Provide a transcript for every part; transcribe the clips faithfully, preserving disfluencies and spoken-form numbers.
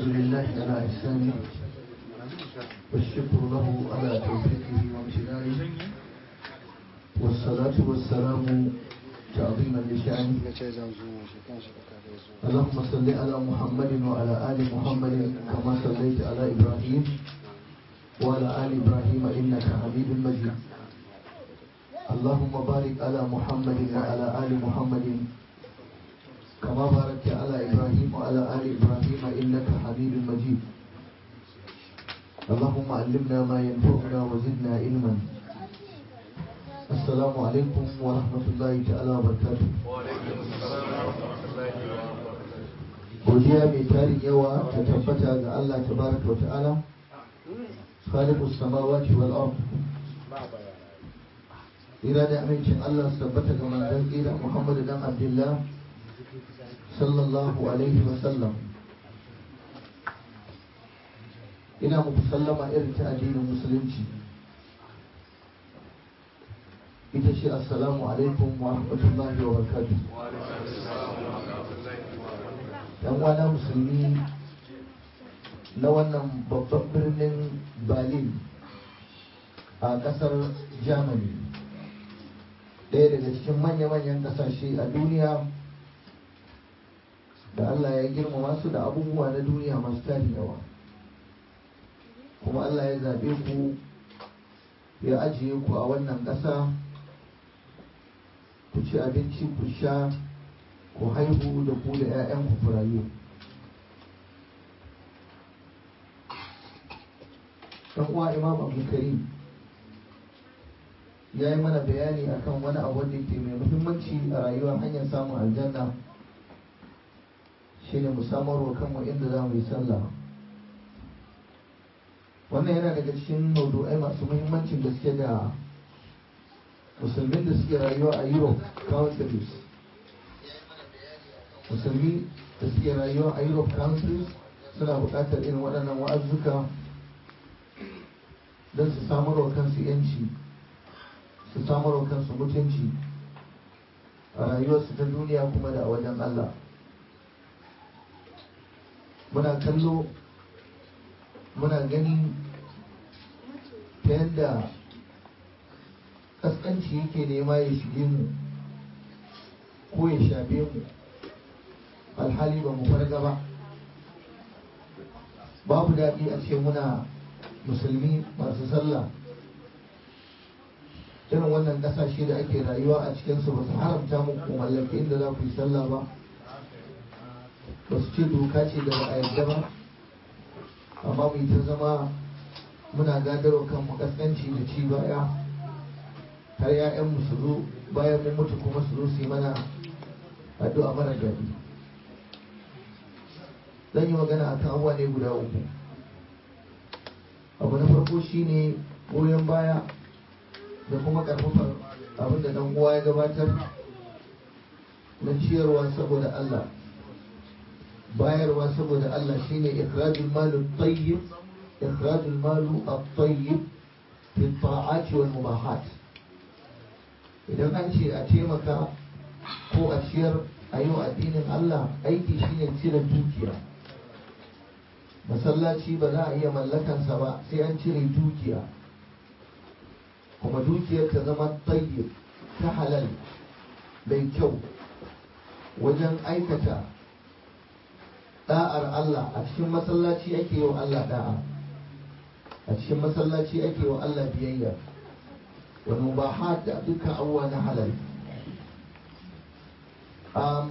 الحمد لله على إحسانه والشكر له على توفيقه وامتنانه والصلاة والسلام تعظيما لشأنه. اللهم صل على محمد وعلى آل محمد كما صليت على إبراهيم وعلى آل إبراهيم إنك حميد مجيد. اللهم بارك على محمد وعلى آل محمد كما باركت على إبراهيم وعلى آل إبراهيم إنك حميد مجيد. اللهم علمنا ما ينفعنا وزدنا علما. السلام عليكم ورحمة الله تعالى وبركاته. godiya mai tarin yawa ta tabbata ga Allah tabaraka wa ta'ala khaliqus samawati wal ard. ira da amincin Allah su tabbata ga manzon tsira Muhammad dan Abdullah sallallahu alaihi wa sallam. ina muku sallama irin ta addinin musulunci, ita ce assalamu alaikum wa rahmatullahi wa barakatuh. yan wana musulmi na wannan babban birnin Berlin a kasar Germany, ɗaya daga cikin manya-manyan ƙasashe a duniya da Allah ya girmama su da abubuwa na duniya masu tarin yawa, kuma Allah ya zaɓe ku ya ajiye ku a wannan ƙasa, ku ci abinci, ku sha, ku haihu da ku da 'ya'yanku ku rayu. ɗan uwa Imam Abdul Karim ya yi mana bayani akan wani abu da ke mai muhimmanci a rayuwa, hanyar samun aljanna shine mu samarwa kanmu inda za mu yi sallah. wannan yana daga cikin maudu'ai masu muhimmancin gaske da musulmin da suke rayuwa a Europe countries musulmi da suke rayuwa a Europe countries suna buƙatar irin waɗannan wa'azzuka don su samarwa kansu yanci, su samarwa kansu mutunci a rayuwarsu ta duniya kuma da a wajen Allah. muna kallo muna gani ta yadda ƙasƙanci yake nema ya shige mu ko ya shafe mu, alhali ba mu farga ba. babu daɗi a ce muna musulmi masu sallah irin wannan ƙasashe da ake rayuwa a cikinsu ba su haramta muku mallaki inda za ku yi sallah ba, ba su ce doka ce da ba a yarda ba, amma mu yi ta zama muna gadarwa kanmu kaskanci da ci baya har 'ya'yanmu su zo bayan mun mutu kuma su zo su yi mana addu'a mara daɗi. zan yi magana a kan abuwa ne guda uku. abu na farko shine goyon baya da kuma ƙarfafar abin da ɗan uwa ya gabatar na ciyarwa saboda Allah, bayarwa saboda Allah shine ikhrajul malu tayyib ikhrajul malu at-tayyib fi ta'ati wal mubahat. idan an ce a taimaka ko a ciyar a yau addinin Allah, aiki shine cire dukiya. masallaci ba za a iya mallakansa ba sai an cire dukiya, kuma dukiyar ta zama tayyib, ta halal mai kyau wajen aikata da'ar Allah. a cikin masallaci ake yi wa Allah da'a, a cikin masallaci ake yi wa Allah biyayya, wani mubahat da dukkan abubuwa na halal. um,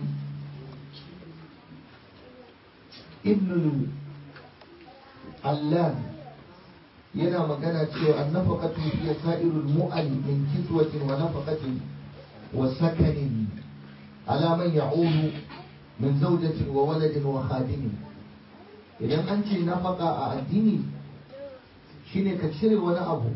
ibn Allah yana magana cewa annafaqatu hiya sa'irul mu'al min kiswatin wa nafaqatin wa sakanin ala man ya'ulu min zaujatin wa waladin wa khadimin. idan an ce nafaka a addini shine ka cire wani abu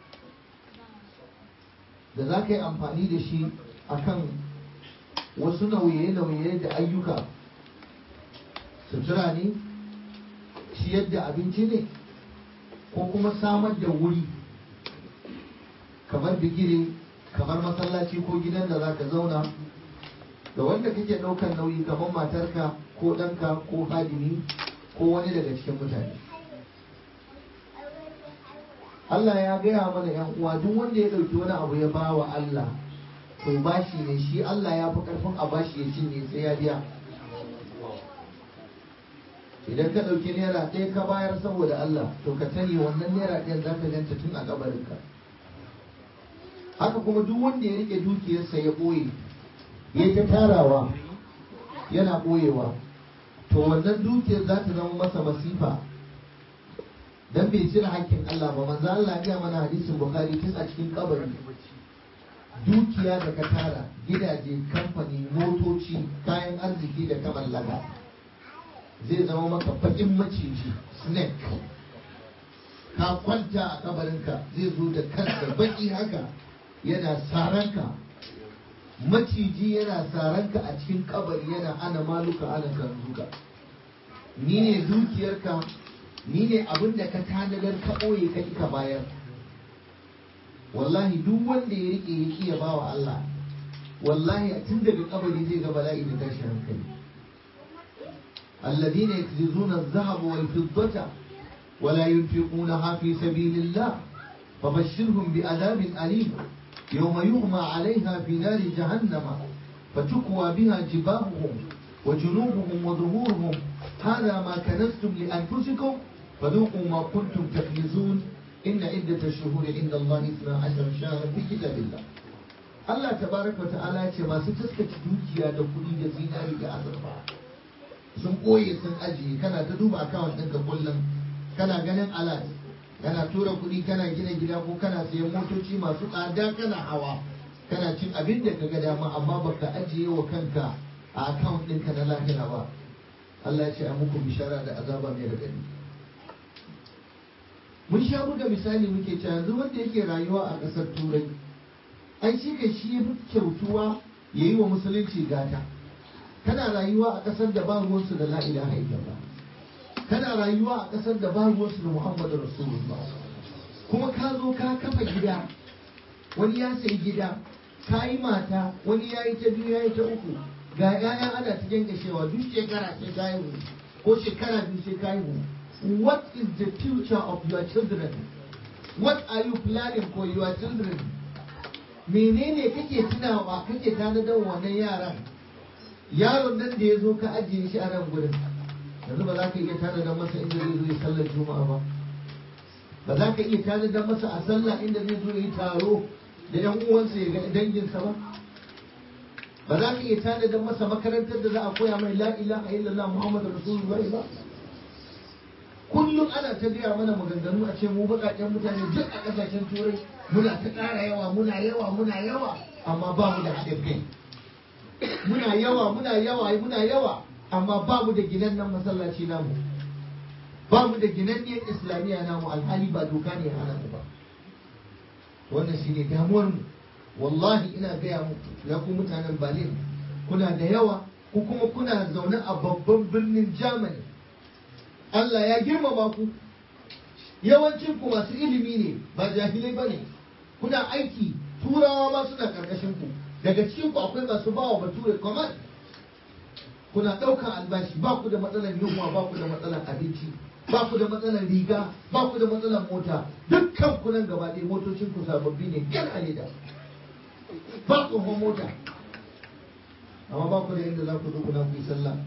da za ka yi amfani da shi akan wasu nauye-nauye da ayyuka, sutura ne, ciyar da abinci ne, ko kuma samar da wuri kamar bigire, kamar masallaci ko gidan da za ka zauna, da wanda kake ɗaukar nauyi kamar matarka ko ɗanka ko hadimi ko wani daga cikin mutane. Allah ya gaya mana yan uwa duk wanda ya ɗauki wani abu ya ba wa Allah to bashi ne, shi Allah ya fi ƙarfin a bashi ya cinye sai ya biya. Idan ka ɗauki naira ɗaya ka bayar saboda Allah to ka sani wannan naira ɗayan za ka ganta tun a kabarinka. Haka kuma duk wanda ya rike dukiyarsa ya ɓoye ya ta tarawa yana ɓoyewa to wannan dukiyar za ta zama masa masifa dan bai cire hakkin Allah ba. Manzo Allah ya mana hadisin Bukhari tun a cikin kabari, dukiya da ka tara, gidaje, kamfani, motoci, kayan arziki da ka mallaka zai zama maka bakin maciji, snake. Ka kwanta a kabarinka zai zo da kansa baki haka yana saranka, maciji yana saranka a cikin kabari yana ana maluka ana kanzuka. Ni ne dukiyarka, ni ne abin da ka tanadar ka ɓoye ka ka bayar. Wallahi duk wanda ya rike ya kiya ba wa Allah, wallahi tun daga kabari zai ga bala'i da tashi hankali. alladhina yakzizuna adh-dhahaba wal-fiddata wa la yunfiqunaha fi sabilillah fabashshirhum bi'adhabin alim yawma yughma 'alayha fi nari jahannama fatukwa biha jibahuhum wa junubuhum wa dhuhuruhum hadha ma kanaztum li anfusikum فذوقوا ما كنتم تكنزون إن عدة الشهور عند الله اثنا عشر شهرا في كتاب الله. الله تبارك وتعالى ce masu taskace dukiya da kuɗi da zinari da azurfa sun ɓoye sun ajiye, kana ta duba akawun ɗinka kullum kana ganin alat, kana tura kuɗi, kana gina gida ko kana sayan motoci masu tsada kana hawa, kana cin abin da kaga dama amma baka ajiye wa kanka a akawun ɗinka na lahira ba. Allah ya ce a muku bishara da azaba mai raɗaɗi. Mun sha buga misali muke cewa yanzu wanda yake rayuwa a ƙasar turai ai shi kai shi ya fi kyautuwa ya yi wa musulunci gata. Kana rayuwa a ƙasar da ba ruwansu da la ilaha illallah, kana rayuwa a ƙasar da ba ruwansu da muhammadu rasulullah, kuma ka zo ka kafa gida, wani ya sayi gida, ka yi mata, wani ya yi ta biyu ya yi ta uku, ga 'ya'ya ana ta jankashewa duk shekara sai ka yi ko shekara biyu sai ka yi. What is the future of your children? What are you planning for your children? Menene kake tunawa kake tanadar wannan yaran? Yaron nan da ya zo ka ajiye shi a nan gurin, yanzu ba za ka iya tanadar masa inda zai zo ya sallar juma'a ba, ba za ka iya tanadar masa a sallah inda zai zo ya yi taro da yan uwansa ya ga danginsa ba, ba za ka iya tanadar masa makarantar da za a koya mai la ilaha illallah muhammadu rasulullah ba. Kullum ana ta gaya mana maganganu a ce mu baƙaƙen mutane duk a ƙasashen turai muna ta ƙara yawa muna yawa muna yawa amma ba mu da haɗin kai. Muna yawa muna yawa muna yawa amma ba mu da ginannen masallaci namu, ba mu da ginanniyar islamiyya namu, alhali ba doka ne hana mu ba. Wannan shi ne damuwar mu. Wallahi ina gaya muku ya ku mutanen Berlin, kuna da yawa ku kuma kuna zaune a babban birnin Germany. Allah ya girmama ku, yawancin ku masu ilimi ne ba jahilai ba ne, kuna aiki, turawa ma suna karkashin ku, daga cikin ku akwai masu bawa bature command, kuna ɗaukan albashi, ba ku da matsalar yunwa, ba ku da matsalar abinci, ba ku da matsalar riga, ba ku da matsalar mota, dukkan ku nan gaba ɗaya motocin ku sababbi ne gan a leda, ba tsohon mota, amma ba ku da inda za ku zo kuna ku yi sallah.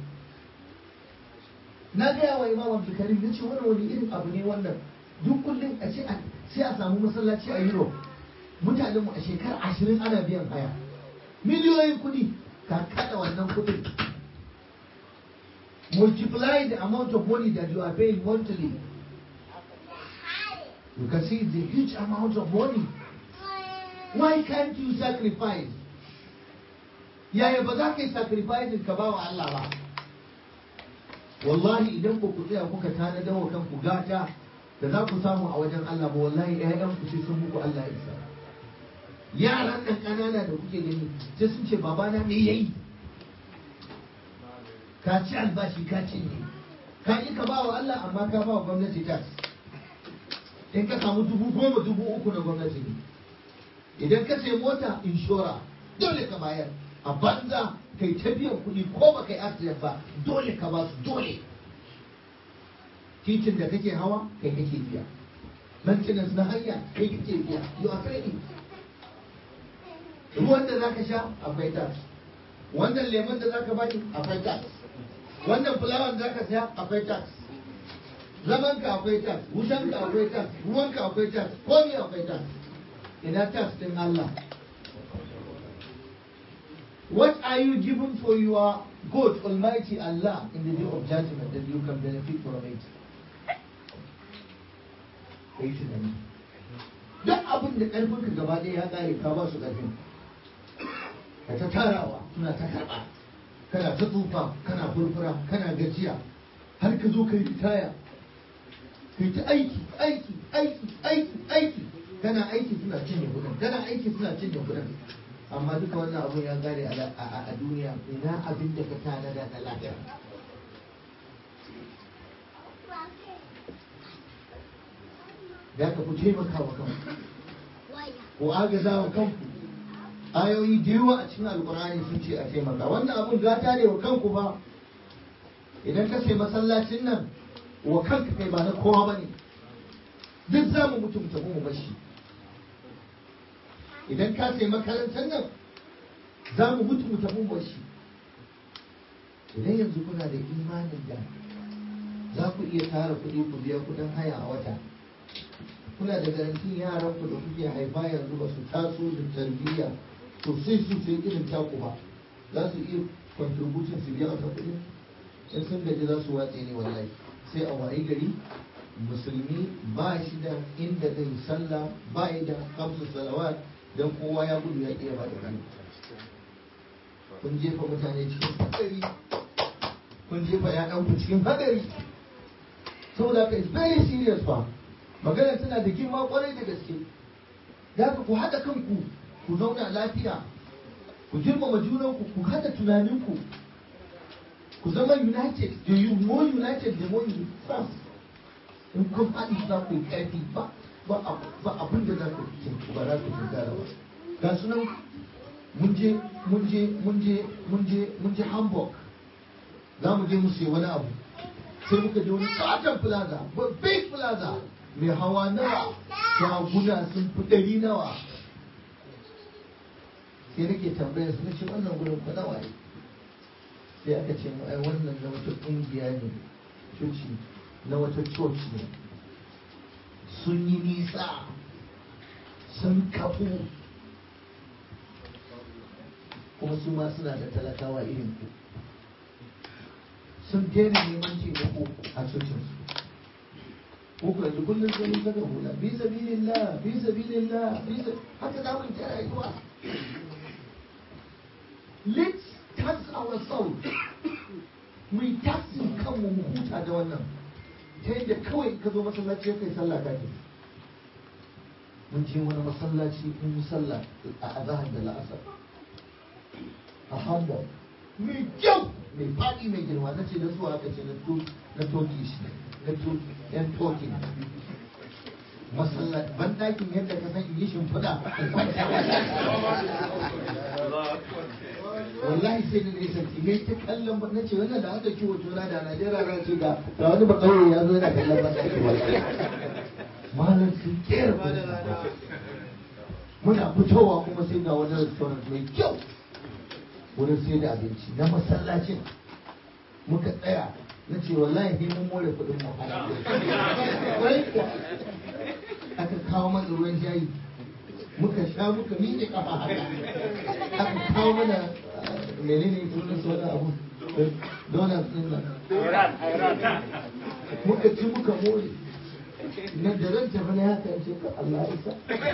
Na gaya wa Imam Abdulkarim ya ce wannan wani irin abu ne wannan, duk kullum a ce sai a samu masallaci a Europe, mutanen mu a shekara ashirin ana biyan haya miliyoyin kuɗi, ka kada wannan kuɗin multiply the amount of money that you are paying monthly, you can see it's a huge amount of money. Why can't you sacrifice? Yaya ba za ka yi sacrifice ka ba wa Allah ba? Wallahi idan ku ku tsaya kuka tanadar wa kanku gata da za ku samu a wajen Allah ba, wallahi ƴaƴan ku sai sun muku Allah ya isa. Yaran nan ƙanana da kuke gani sai sun ce babana me yayi? Ka ci albashi ka ci ne, ka yi ka ba wa Allah amma ka ba wa gwamnati tax. In ka samu dubu goma dubu uku na gwamnati ne, idan ka sai mota inshora dole ka bayar, a banza kai ta biyan kuɗi ko ba kai accident ba dole ka ba su dole. titin da kake hawa kai kake biya, maintenance na hanya kai kake biya, you are paying. Ruwan da zaka sha akwai tax, wannan lemon da zaka bani akwai tax, wannan fulawar da zaka saya akwai tax, zaman ka akwai tax, wutan ka akwai tax, ruwan ka akwai tax, komai akwai tax. Ina tax din Allah? What are you given for your God Almighty Allah in the day of judgment that you can benefit from it? Kai tunani. Duk abin da ƙarfin ka gaba ɗaya ya ƙare ka ba su ƙarfin. Ka ta tarawa suna ta karɓa. Kana ta tsufa, kana furfura, kana gajiya. Har ka zo ka yi ritaya. Ka yi ta aiki, aiki, aiki, aiki, aiki. Kana aiki suna cinye kuɗin, kana aiki suna cinye kuɗin. Amma duka wannan abun ya gare a duniya, ina abin da ka tanada na lafiya. Da ka ku taimaka wa kanku, ku agaza wa kanku. Ayoyi da yawa a cikin Alƙur'ani sun ce a taimaka. Wannan abun gata ne wa kanku ba. Idan ka sai masallacin nan wa kanka kai ba na kowa ba ne. Duk za mu mutum tafi mu bashi. Idan ka sai makarantar nan za mu mutu mu tafi bashi. Idan yanzu kuna da imanin da za ku iya tara kuɗi ku biya kuɗin haya a wata, kuna da garantin yaran ku da kuke haifa yanzu ba su taso da tarbiyya sosai sosai irin taku ba, za su iya contribution su biya wata kuɗi. In sun gaji za su watse ne wallahi. Sai a wayi gari musulmi ba shi da inda zai sallah, ba yi da kamsu salawat, don kowa ya gudu ya iya ba da rani. Kun jefa mutane cikin hadari, kun jefa ƴaƴanku cikin hadari. Saboda haka it's very serious fa. Magana tana da girma kwarai da gaske. Da haka ku haɗa kanku, ku zauna lafiya, ku girmama junanku, ku haɗa tunaninku, ku zama united. The more united, the more you fast. In kun haɗi za ku yi ƙarfi ba. ba abin da za ku ba za ku tunkara ba. Ga sunan mun je mun je mun je mun je mun je Hamburg, za mu je mu sayi wani abu, sai muka je wani katon plaza, big plaza mai hawa nawa, shaguna sun fi ɗari nawa. Sai nake tambayar su nace wannan gurin fa nawa ne? Sai aka ce mu ai wannan na wata ƙungiya ne, coci na wata coci ne. Sun yi nisa, sun kafu, kuma su ma suna da talakawa irin ku. Sun daina neman taimako a cocinsu. Muku yanzu kullum sai mun saka hula, bi sabilillah, bi sabilillah, bi haka za mu yi ta rayuwa. Let's tax ourselves. Mu yi taxin kanmu mu huta da wannan. Ta yadda kawai ka zo masallaci ya kai sallah kake. Mun je wani masallaci mun yi sallah a azahar da la'asar a Hamburg, mai kyau mai faɗi mai girma. Na ce da zuwa aka ce na Turkish na yan Turki. Masallaci ban ɗakin yadda ka san yi shimfiɗa. Wallahi sai da nesa ne ta kallon ba. Na ce wannan da aka kiwo juna da Najeriya na ce ga wani ba ƙauye ya zo yana kallon ba ɗaki wallahi. Malam sun kera muna fitowa kuma sai ga wani restaurant mai kyau wurin sai da abinci na masallacin. Muka tsaya na ce wallahi sai mun more kuɗin mu. Aka kawo mana ruwan shayi muka sha muka miƙe kafa haka. Aka kawo mana menene sunan sauran abu donut ɗin nan muka ci muka more. Na da ran tafi na haka ce ka Allah isa.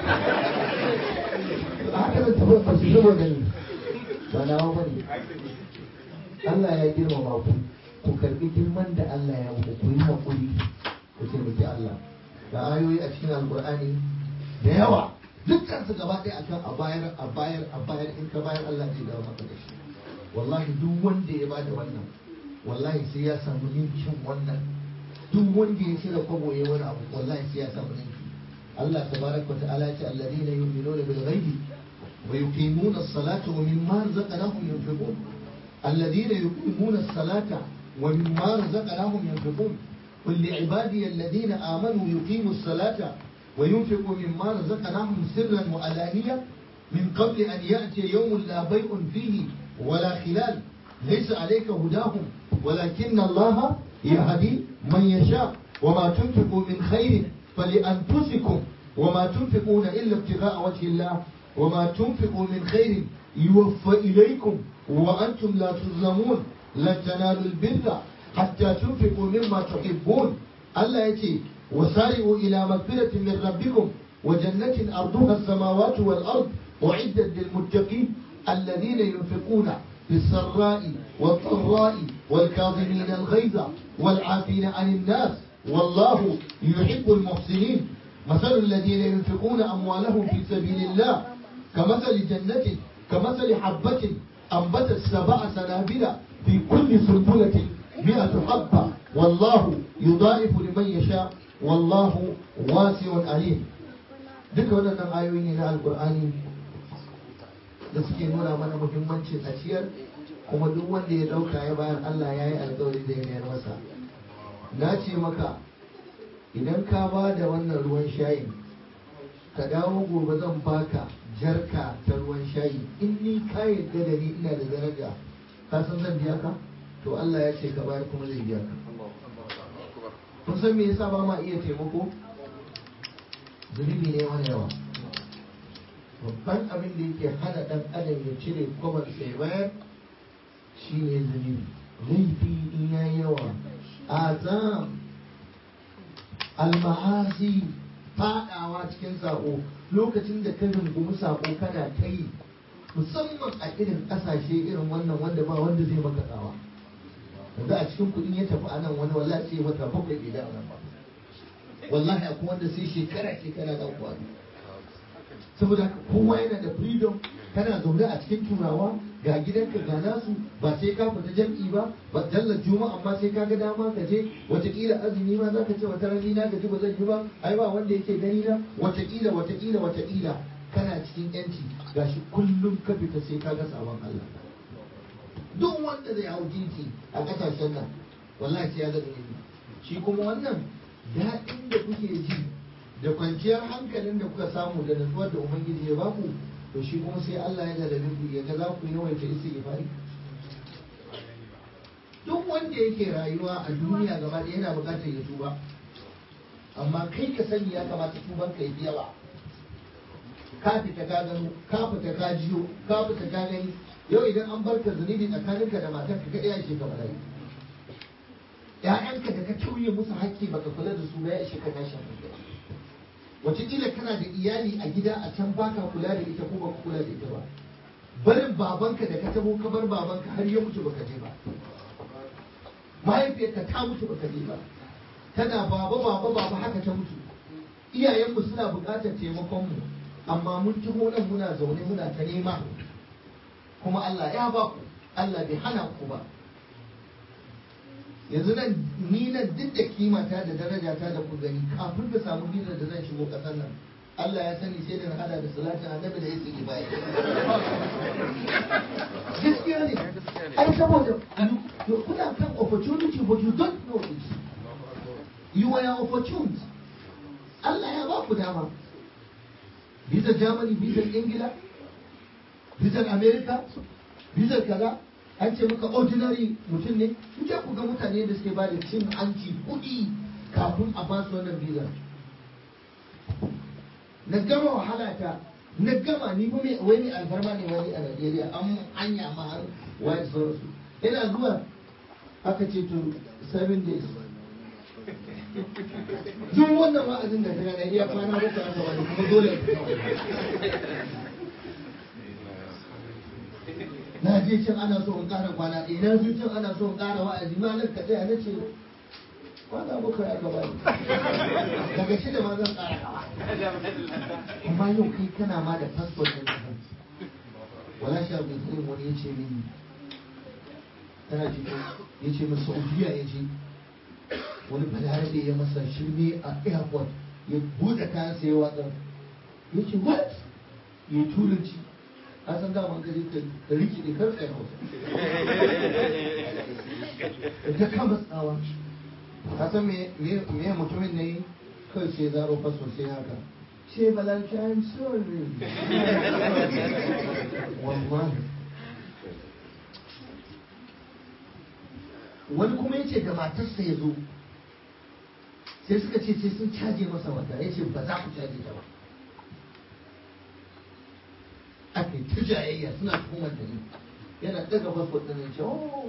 Haka zan tafi ba shi saboda ni ba nawa ba ne. Allah ya girmama ku, ku karbi girman da Allah ya muku, ku yi haƙuri, ku taimaki Allah. Da ayoyi a cikin Alƙur'ani da yawa, dukkan su gaba ɗaya akan a bayar a bayar a bayar, in ka bayar Allah zai dawo maka da shi. Wallahi duk wanda ya bada wannan, wallahi sai ya samu ninkin wannan. Duk wanda ya shirya kwabo ya wani abu, wallahi sai ya samu ninki. Allah tabaraka wa ta'ala ya ce alladhina yu'minuna bil ghaibi wa yuqimuna as-salata wa mimma razaqnahum yunfiqun. الذين يقيمون الصلاة ومما رزقناهم ينفقون قل لعبادي الذين آمنوا يقيموا الصلاة وينفقوا مما رزقناهم سرا وعلانية من قبل أن يأتي يوم لا بيع فيه ولا خلال ليس عليك هداهم ولكن الله يهدي من يشاء وما تنفقوا من خير فلأنفسكم وما تنفقون إلا ابتغاء وجه الله وما تنفقوا من خير يوفى إليكم وأنتم لا تظلمون لن تنالوا البر حتى تنفقوا مما تحبون الله يتي وسارعوا إلى مغفرة من ربكم وجنة أرضها السماوات والأرض أعدت للمتقين الذين ينفقون في السراء والضراء والكاظمين الغيظ والعافين عن الناس والله يحب المحسنين مثل الذين ينفقون أموالهم في سبيل الله كمثل جنة كمثل حبة أنبتت سبع سنابل في كل سنبلة مئة حبة والله يضاعف لمن يشاء والله واسع عليم. duka waɗannan ayoyi ne na alkur'ani da suke nuna mana muhimmancin a ciyar kuma duk wanda ya ɗauka ya bayar Allah ya yi alkawari da ya mayar masa. Na ce maka idan ka ba da wannan ruwan shayin ka dawo gobe zan baka jarka ta ruwan shayi in ni ka yarda da ni ina da daraja ka san zan biya ka to Allah ya ce ka bayar kuma zai biya ka. Kun san me yasa ba ma iya taimako? Zunubi ne wani yawa. Babban abin da yake hana ɗan adam ya cire kwabar sai bayar shi ne zunubi. Laifi in ya yawa, azam, almahasi, faɗawa cikin sako lokacin da ka rungumi sako kana ta yi musamman a irin ƙasashe irin wannan wanda ba wanda zai maka tsawa. Yanzu a cikin kuɗin ya tafi a nan wani wallahi sai wata bakwai bai da nan ba. Wallahi akwai wanda sai shekara shekara da kwano. Saboda haka kowa yana da freedom kana zaune a cikin turawa ga gidanka ga nasu ba sai ka fita jam'i ba ba dallar juma'a amma sai ka ga dama ka je watakila azumi ma za ka ce wata rani na gaji ba zan yi ba ai ba wanda yake gani na watakila watakila watakila kana cikin yanci gashi kullum ka fita sai ka ga sabon Allah. Duk wanda zai hau titi a kasashen nan wallahi sai ya ga dalili. Shi kuma wannan daɗin da kuke ji da kwanciyar hankalin da kuka samu da nutsuwar da Ubangiji ya baku to shi kuma sai Allah ya jarabe ku ya ga za ku yawaita istighfari. Duk wanda yake rayuwa a duniya gaba ɗaya yana buƙatar ya tuba amma kai ka sani ya kamata tuban ka yi yawa. Ka fita ka gano ka fita ka jiyo ka fita ka gani yau idan an barka zunubi tsakaninka da matarka ka ɗaya shi ka bala'i. ‘Ya'yanka da ka tauye musu haƙƙi baka kula da su ba ya ishe ka tashin hankali. Wataƙila kana da iyali a gida a can baka kula da ita ko baka kula da ita ba. Barin babanka da ka tabo ka bar babanka har ya mutu baka je ba. Mahaifiyarka ta mutu baka je ba. Tana baba baba baba haka ta mutu. Iyayenmu suna buƙatar taimakonmu amma mun taho nan muna zaune muna ta nema. Kuma Allah ya ba ku, Allah bai hana ku ba. Yanzu nan ni nan duk da kimata da darajata da ku gani kafin ka samu bizar da zan shigo ƙasar nan Allah ya sani sai da na hada da salatin annabi da yake baya. Gaskiya ne. Ai saboda kuna kan opportunity but you don't know it. You are opportunity. Allah ya ba ku dama. Bizar Germany, bizar Ingila, bizar America, bizar kaza. An ce maka ordinary mutum ne, kuke ku ga mutane da suke ba da cin hanci kuɗi kafin a ba su wannan visa. Na gama wahala ta, na gama ni ba mai wani alfarma ne wani a Najeriya, an hanya ma har wani sauransu. Ina zuwa aka ce to seven days. Duk wannan wa'azin da ta gana iya kwana uku aka wani kuma dole na je can ana so in ƙara kwana ɗaya na je can ana so in ƙara wa'azi ma nan ka tsaya na ce kwana bakwai aka bani daga shida ma zan ƙara gaba amma yau kai kana ma da fasfot ɗin ka wala sha bai tsaye wani ya ce mini tana ce ya ce min saudiya ya ce wani balarabe ya masa shirme a airport ya buɗe kayan sai ya watsa ya ce what ya turanci a san daman gari ka riki da karfe hausa ta kama tsawa ka san me me mutumin ne kai sai zaro fa sosai haka ce balanci I'm sorry wallahi wani kuma yace da matarsa ya zo sai suka ce sai sun caje masa wata yace ba za ku caje ta ba ake ta jayayya suna tuhumar da ni yana daga fasfot ɗin ya ce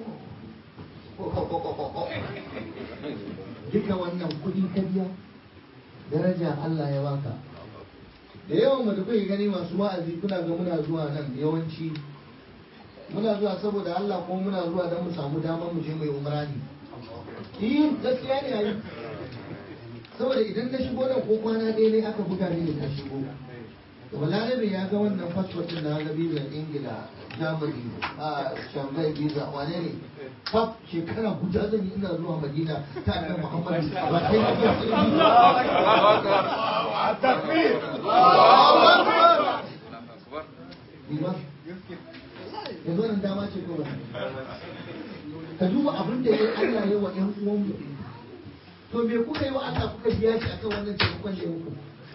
duka wannan kuɗi ka biya daraja Allah ya baka da yawan mu da kuke gani masu wa'azi kuna ga muna zuwa nan yawanci muna zuwa saboda Allah ko muna zuwa don mu samu damar mu je mai umra ne eh gaskiya ne ayi saboda idan na shigo nan ko kwana ɗaya ne aka buga ni na shigo to balarabe ya ga wannan passport din na ga visa Ingila Germany a Shanghai visa wane ne pap shekara guda zan yi ina zuwa Madina ta annabi Muhammad ba kai ba Allahu akbar takbir Allahu akbar yanzu wannan dama ce ko ka duba abin da ya Allah ya wa ƴan uwan mu to me kuka yi wa Allah kuka biya shi akan wannan taimakon da ya muku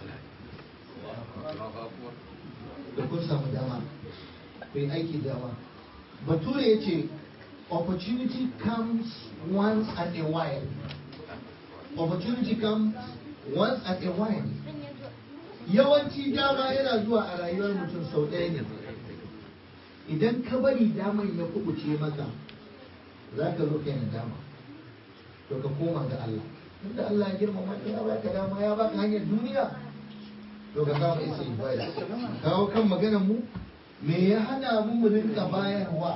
da kun samu dama ku yi aiki dama bature ya ce opportunity comes once and a while opportunity comes once and a while yawanci dama yana zuwa a rayuwar mutum sau ɗaya ne idan ka bari damar ya kubuce maka za ka zo kai na dama to ka koma ga Allah inda Allah ya girmama ka ya baka dama ya baka hanyar duniya to ka kawo isa ibada kawo kan maganar mu me ya hana mu mu rinka bayarwa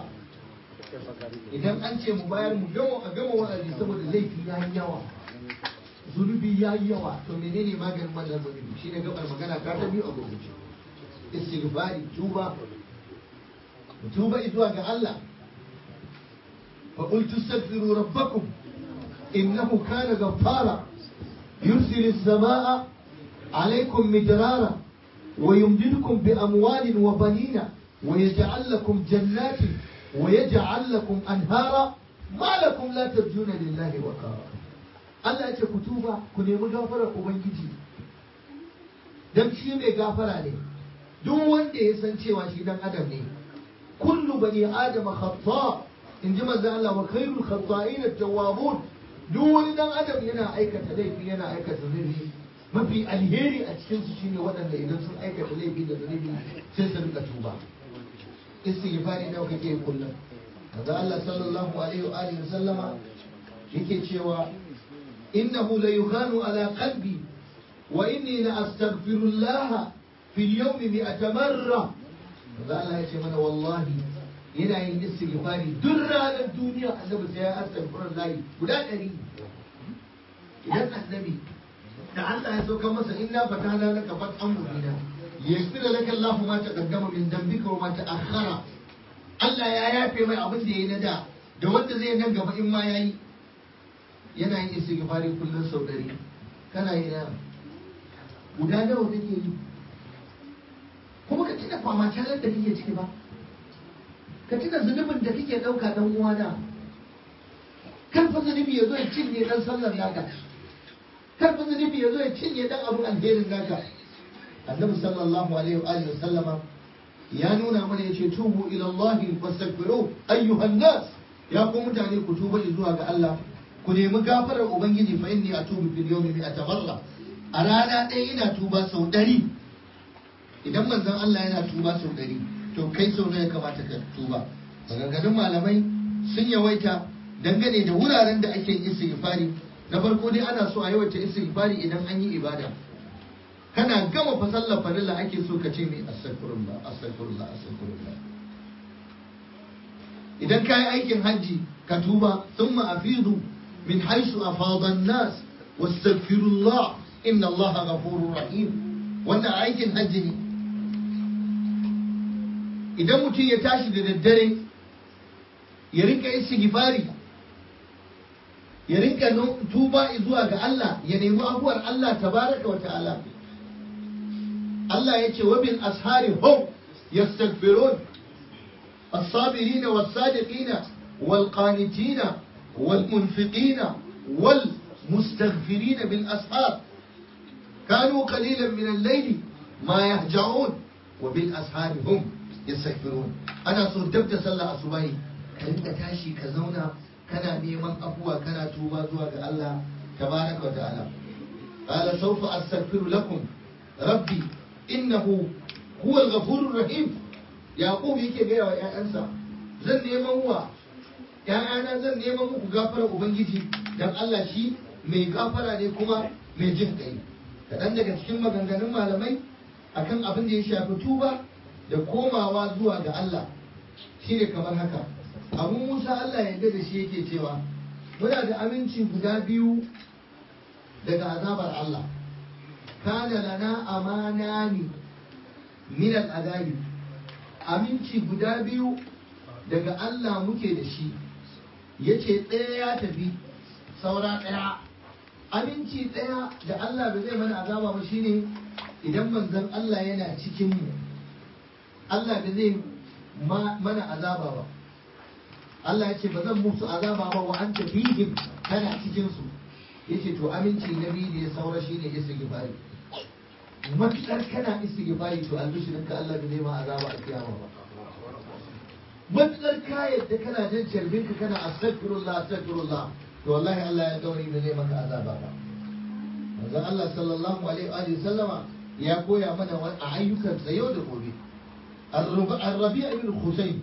idan an ce mu bayar mu gama a gama wa'azi saboda laifi ya yi yawa zunubi ya yi yawa to menene maganin wannan zunubi shine gabar magana ta ta biyu a gurguje istighfari tuba tuba zuwa ga Allah fa qul tastaghfiru rabbakum innahu kana ghaffara yursilu as-samaa'a عليكم مدرارا ويمددكم بأموال وبنين ويجعل لكم جنات ويجعل لكم أنهارا ما لكم لا ترجون لله وقارا Allah ya ce ku tuba ku nemi gafarar Ubangiji dan shi mai gafara ne duk wanda ya san cewa shi dan adam ne kullu bani adama khata in ji manzo Allah wa khairul khata'in at-tawwabun duk wani dan adam yana aikata laifi yana aikata zunubi mafi alheri a cikinsu shine waɗanda idan sun aikata laifi da zunubi sai su rika tuba istighfari nawa kake kullum manzo Allah sallallahu alaihi wa alihi wasallama yake cewa innahu la yughanu ala qalbi wa inni la astaghfirullah fi al-yawm mi'ata marra manzo Allah yace mana wallahi yana yin istighfari duk ranar duniya annabi sai ya astaghfirullah guda ɗari idan annabi da Allah ya sauka masa inna fatana laka fathan mubina yaghfir laka Allahu ma taqaddama min dhanbika wa ma ta'akhkhara Allah ya yafe mai abin da yayi na da da wanda zai nan gaba in ma yayi yana yin istighfari kullun sau ɗari kana yi na guda nawa kake yi kuma ka tuna fama talar da kake ciki ba ka tuna zunubin da kake ɗauka dan uwana kan fa zunubi ya zo ya cinye dan sallar naka kar fa zunubi ya zo ya cinye dan abun alherin naka annabi sallallahu alaihi wa alihi wasallama ya nuna mana yace tubu ila Allah wastaghfiru ayyuhan nas ya ku mutane ku tuba zuwa ga Allah ku nemi gafarar ubangiji fa inni atubu fil yawmi mi'ata marra a rana ɗaya ina tuba sau ɗari idan manzon Allah yana tuba sau ɗari to kai sau nawa ya kamata ka tuba maganganun malamai sun yawaita dangane da wuraren da ake yin istighfari na farko dai ana so a yawaita istighfari idan an yi ibada kana gama fa sallar farilla ake so ka ce mai astaghfirullah astaghfirullah astaghfirullah idan ka yi aikin hajji ka tuba thumma afidu min haythu afada an-nas wastaghfirullah inna allaha ghafurur rahim wannan aikin hajji ne idan mutum ya tashi da daddare ya rinka istighfari ya rinka tuba zuwa ga Allah ya nemi abuwar Allah tabaraka wa ta'ala Allah ya ce wa bil ashari hum yastaghfirun as-sabirin was-sadiqin wal-qanitin wal-munfiqin wal mustaghfirin bil ashar kanu qalilan min al-layli ma yahja'un wa bil ashar hum yastaghfirun. ana so dab da sallah asubahi ka rinka tashi ka zauna kana neman afuwa kana tuba zuwa ga Allah tabaraka wa ta'ala. qala sawfa astaghfiru lakum rabbi innahu huwa al-ghafurur rahim. yaqub yake gaya wa ƴaƴansa zan neman wa ƴaƴana zan neman muku gafarar ubangiji dan Allah shi mai gafara ne kuma mai jin kai. kaɗan daga cikin maganganun malamai akan abin da ya shafi tuba da komawa zuwa ga Allah shine kamar haka. Abu Musa Allah ya yarda da shi yake cewa muna da aminci guda biyu daga azabar Allah. kana lana amanani min al-adabi. aminci guda biyu daga Allah muke da shi. yace ɗaya ya tafi saura ɗaya. aminci ɗaya da Allah ba zai mana azaba ba shine idan manzon Allah yana cikin mu. Allah ba zai mana azaba ba. Allah ya ce ba zan musu azaba ba wa anta fihim kana cikin su. yace to aminci na biyu da ya saura shine istighfari. matukar kana istighfari to albishirinka Allah bai ma azaba a kiyama ba. matukar ka yadda kana jin jarbinka kana astaghfirullah astaghfirullah to wallahi Allah ya gauri bai maka azaba ba. manzon Allah sallallahu alaihi wa sallama ya koya mana a ayyukan sa yau da gobe. Ar-Rabi' ibn Husayn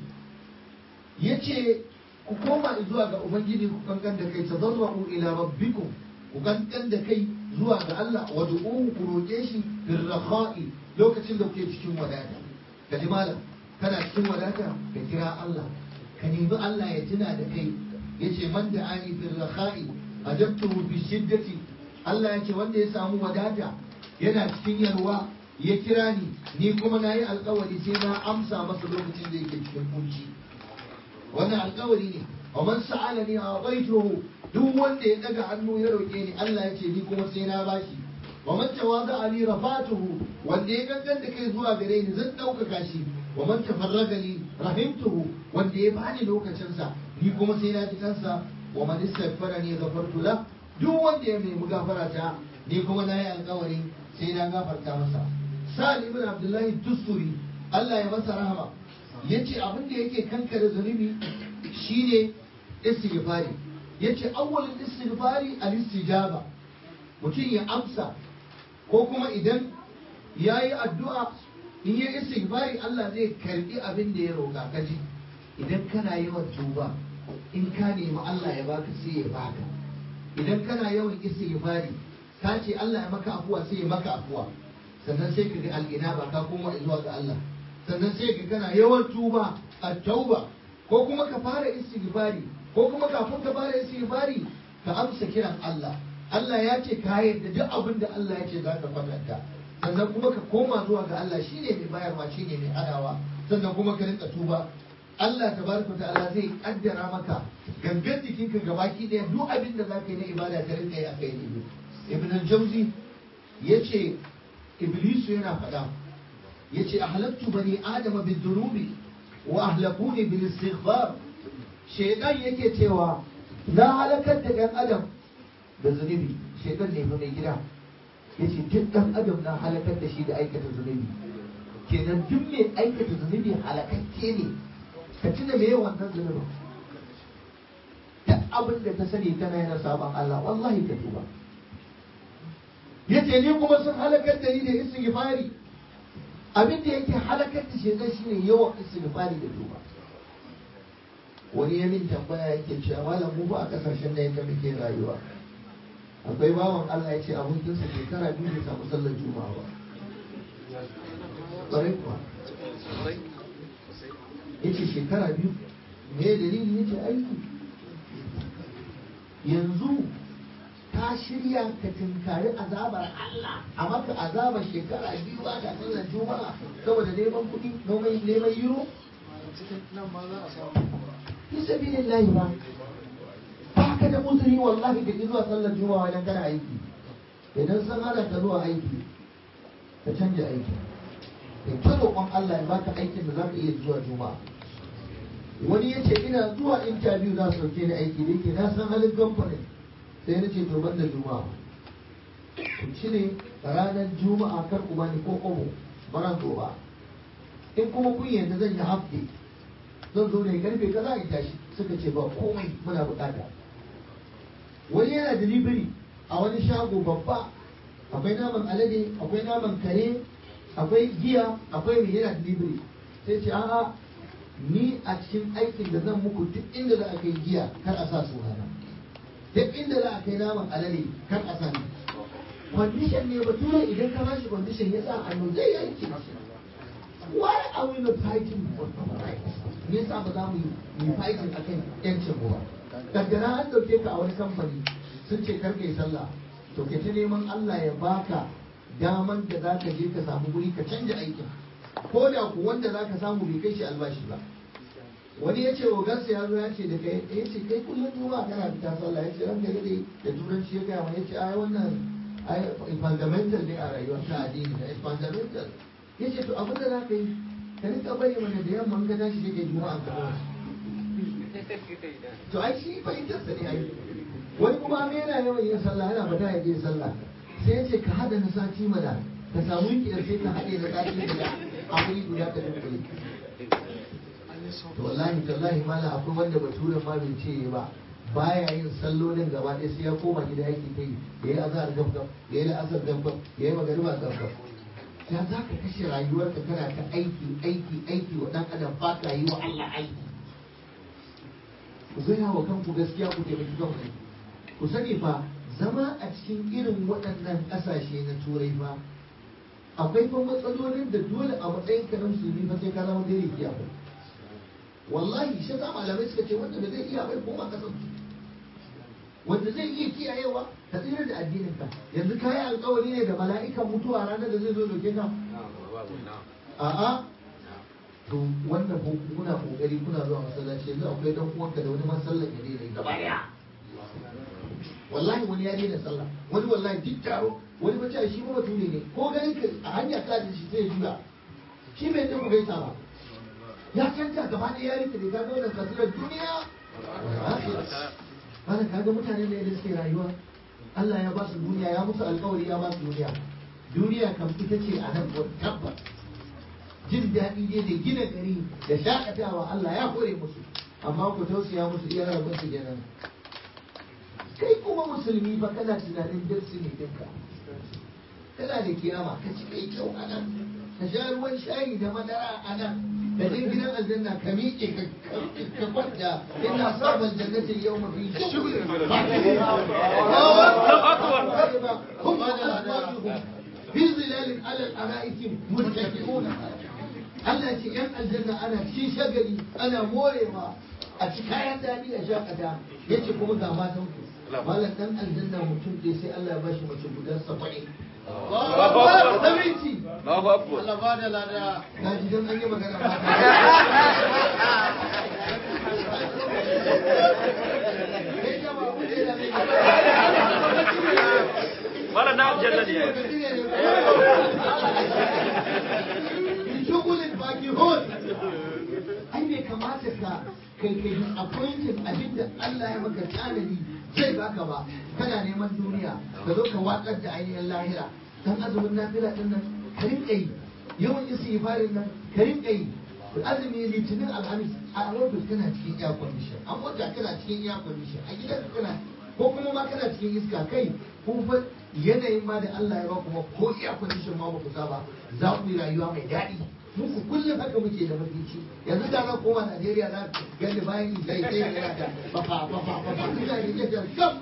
yace ku koma zuwa ga ubangiji ku kankan da kai tadarru ila rabbikum ku kankan da kai zuwa ga Allah wa du'u ku roke shi bil rakha'i lokacin da kuke cikin wadata. kaji malam kana cikin wadata ka kira Allah ka nemi Allah ya tuna da kai. yace man da'ani bil rakha'i ajabtuhu bi shiddati. Allah yace wanda ya samu wadata yana cikin yalwa ya kira ni ni kuma nayi alƙawari sai na amsa masa lokacin da yake cikin kunci. wannan alƙawari ne. wa man sa'alani a'taytuhu. duk wanda ya daga hannu ya roke ni Allah ya ce ni kuma sai na bashi. wa man tawada'a li rafatuhu. wanda ya gangan da kai zuwa gare ni zan ɗaukaka shi. wa man tafarraga li rahimtuhu. wanda ya bani lokacin sa ni kuma sai na ji kansa. wa man istaghfarani ghafartu la. duk wanda ya nemi gafara ta ni kuma na yi alƙawari sai na gafarta masa. Sa'ad ibn Abdullahi Tusturi Allah ya masa rahama yace abin da yake kankare zunubi shine istighfari. yace awwalul istighfari al-istijaba. mutum ya amsa ko kuma idan yayi addu'a in yi istighfari Allah zai karbi abin da ya roka kaji. idan kana yawan tuba in ka nemi Allah ya baka sai ya baka. idan kana yawan istighfari ka ce Allah ya maka afuwa sai ya maka afuwa. sannan sai ka ga al'inaba ka koma zuwa ga Allah. sannan sai ka kana yawan tuba at-tauba ko kuma ka fara istighfari ko kuma kafin ka fara istighfari ka amsa kiran Allah. Allah ya ce ka yarda duk abin da Allah ya ce za ka kwatanta. sannan kuma ka koma zuwa ga Allah shine mai bayarwa shine mai hadawa. sannan kuma ka rinka tuba. Allah tabaraka ta'ala zai kaddara maka gangan jikinka gabaki daya duk abin da za ka yi na ibada ka rinka yi a kai ne. Ibn al-Jawzi yace Iblisu yana faɗa yace ahlaktu bani adama bid-dunubi wa ahlakuni bil istighfar. shaytan yake cewa na halakar da ɗan adam da zunubi. shaytan ne fa mai gida yace duk ɗan adam na halakar da shi da aikata zunubi. kenan duk mai aikata zunubi halakakke ne. ka tuna me wannan zunubin duk abin da ka sani kana yana sabon Allah wallahi ka tuba. yace ni kuma sun halakar da ni da istighfari. abin da yake halakar da shi shine yawan istighfari da tuba. wani ya min tambaya yake cewa malam mu ba a kasashen da yake muke rayuwa akwai bawan Allah ya ce abokinsa shekara biyu bai samu sallar juma'a ba. ƙwarai kuwa ya ce shekara biyu me dalili ya ce aiki. yanzu ka shirya ka tinkari azabar Allah a maka azabar shekara biyu ba ka sallar juma'a saboda neman kuɗi neman euro. fi sabilillahi ba ba ka da uzuri wallahi da ki zuwa sallar juma'a idan kana aiki. idan sun hana ka zuwa aiki ka canja aiki. kai ta roƙon Allah ya baka aikin da za ka iya zuwa juma'a. wani ya ce ina zuwa interview za su sauke ni aiki da yake na san halin kamfanin sai na ce to ban da juma'a ku cire ranar juma'a kar ku bani ko kobo bara zo ba in kuma kun yadda zan yi hafte zan zo ne karfe kaza in tashi suka ce ba komai muna bukata wani yana delivery a wani shago babba akwai naman alade akwai naman kare akwai giya akwai mai yana delivery sai ce a'a ni a cikin aikin da zan muku duk inda za a kai giya kar a sa sunana duk inda za a kai naman alade kar a sa ni condition ne bature idan ka bashi condition ya sa hannu zai yi aiki why are we not fighting for our rights me yasa ba za mu yi fighting akan yancin mu ba daga an dauke ka a wani kamfani sun ce kar kai sallah to ke ta neman Allah ya baka daman da za ka je ka samu guri ka canja aikin ko da ku wanda za ka samu bai kai shi albashi ba wani ya ce ogansa ya zo ya ce da kai ya ce kai kullum juma'a kana fita sallah ya ce ranka dai da turanci ya gaya ma ya ce ai wannan ai fundamental ne a rayuwar ta addini da fundamental ya ce to abin da za ka yi ka rika bari mana da yamma in ka tashi sai kai juma'a ka to ai shi fahimtar sa ne ai wani kuma me yana yawan yin sallah yana fata ya je sallah sai ya ce ka hada na sati mana ka samu kiyar sai ka haɗe da sati guda a wuri guda ka dunkule to wallahi tallahi mala akwai wanda baturen ma bai ce ba baya yin sallolin gaba ɗaya sai ya koma gida yake ta yi ya yi azhar gabgab ya yi la'asar gabgab ya yi magariba gabgab ya za ka kashe rayuwarka kana ta aiki aiki aiki wa ɗan adam ba ka yi wa Allah aiki ku gaya wa kanku gaskiya ku taimaki kanku ku sani fa zama a cikin irin waɗannan ƙasashe na turai fa akwai fa matsalolin da dole a matsayin ka na musulmi fa sai ka zama dare kiya ba wallahi shi ta malamai suka ce wanda zai iya bai koma kasan wanda zai iya kiyayewa ka tsira da addinin ka yanzu kayi alƙawari ne da mala'ikan mutuwa ranar da zai zo doke ka a'a to wannan kuna kokari kuna zuwa masallaci yanzu akwai dan uwanka da wani masallan ya daina gaba daya wallahi wani ya daina sallah wani wallahi duk taro wani mace shi ma bature ne ko ganin ka a hanya ka ji shi sai juya shi bai tafi gaisa ba ya canja gaba da yari ta da ga da kasuwar duniya ana kaga mutane ne da suke rayuwa Allah ya ba su duniya ya musu alƙawari ya ba su duniya duniya kam ita ce a nan tabbas jin daɗi ne da gina gari da shakatawa Allah ya kore musu amma ku tausaya musu iya rabon su kenan kai kuma musulmi fa kana tunanin darsi ne dinka kana da kiyama ka ci kai kyau a nan ka sha ruwan shayi da madara a nan da ɗin gidan aljanna ka miƙe ka kwanta ina sabon jannatin yau mafi shugul ba ba fi zilalin alal ara'ikin muttaqiuna Allah ce yan aljanna ana ci shagali ana morewa a ci kayan daɗi a shakata yace kuma ga matan ku malam dan aljanna mutum ɗaya sai Allah ya bashi mace guda saba'in sabinci Allah ba da lada na ji dan an yi magana wala na aljanna ne shugulin baki hon ai bai kamata ka kai kai appointed abinda Allah ya maka tanadi zai baka ba kana neman duniya ka zo ka watsar da ainihin lahira dan azumin nafila din nan ka rinka yi yawan istighfarin nan ka rinka yi azumi litinin alhamis a ofis kana cikin air condition a mota kana cikin air condition a gidan kana ko kuma ma kana cikin iska kai kun fa yanayin ma da Allah ya ba kuma ko air condition ma ba ku saba za ku yi rayuwa mai daɗi muku kullum haka muke da mafici yanzu da na koma Najeriya za ka gani bayan zai sai yana da bafa bafa bafa ina da yadda gam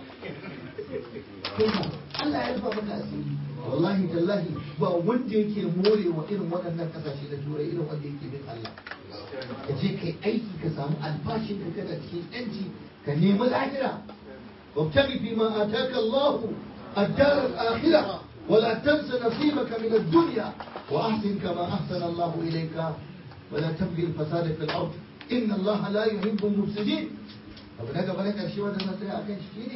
Allah ya rufa maka asiri wallahi tallahi ba wanda yake morewa irin waɗannan kasashe na turai irin wanda yake bin Allah ka je kai aiki ka samu albashin ka kana cikin yanci ka nemi lahira wabtaghi fi ma ataka Allah ad-dar al-akhirah ولا تنس نصيبك من الدنيا وأحسن كما أحسن الله إليك ولا تبغي الفساد في الأرض إن الله لا يحب المفسدين أبنك بلك الشيء وده نصيحة أكن شيني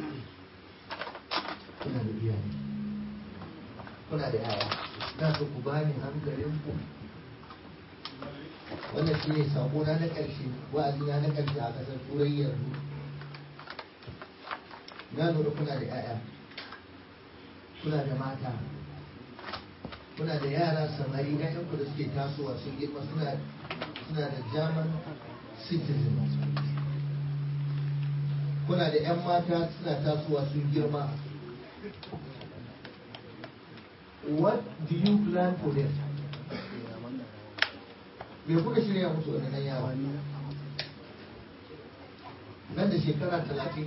كنا بالإيام كنا بالآية لا تقباني هم كريمكم wannan shi ne sakona na ƙarshe wa'azina na ƙarshe a ƙasar turai yanzu na lura kuna da 'ya'ya, kuna da mata, kuna da yara samari, 'ya'yanku da suke tasowa sun girma suna suna da German citizen, kuna da 'yan mata suna tasowa sun girma. What do you plan for them? Me kuka shirya musu waɗannan yara? Nan da shekara talatin,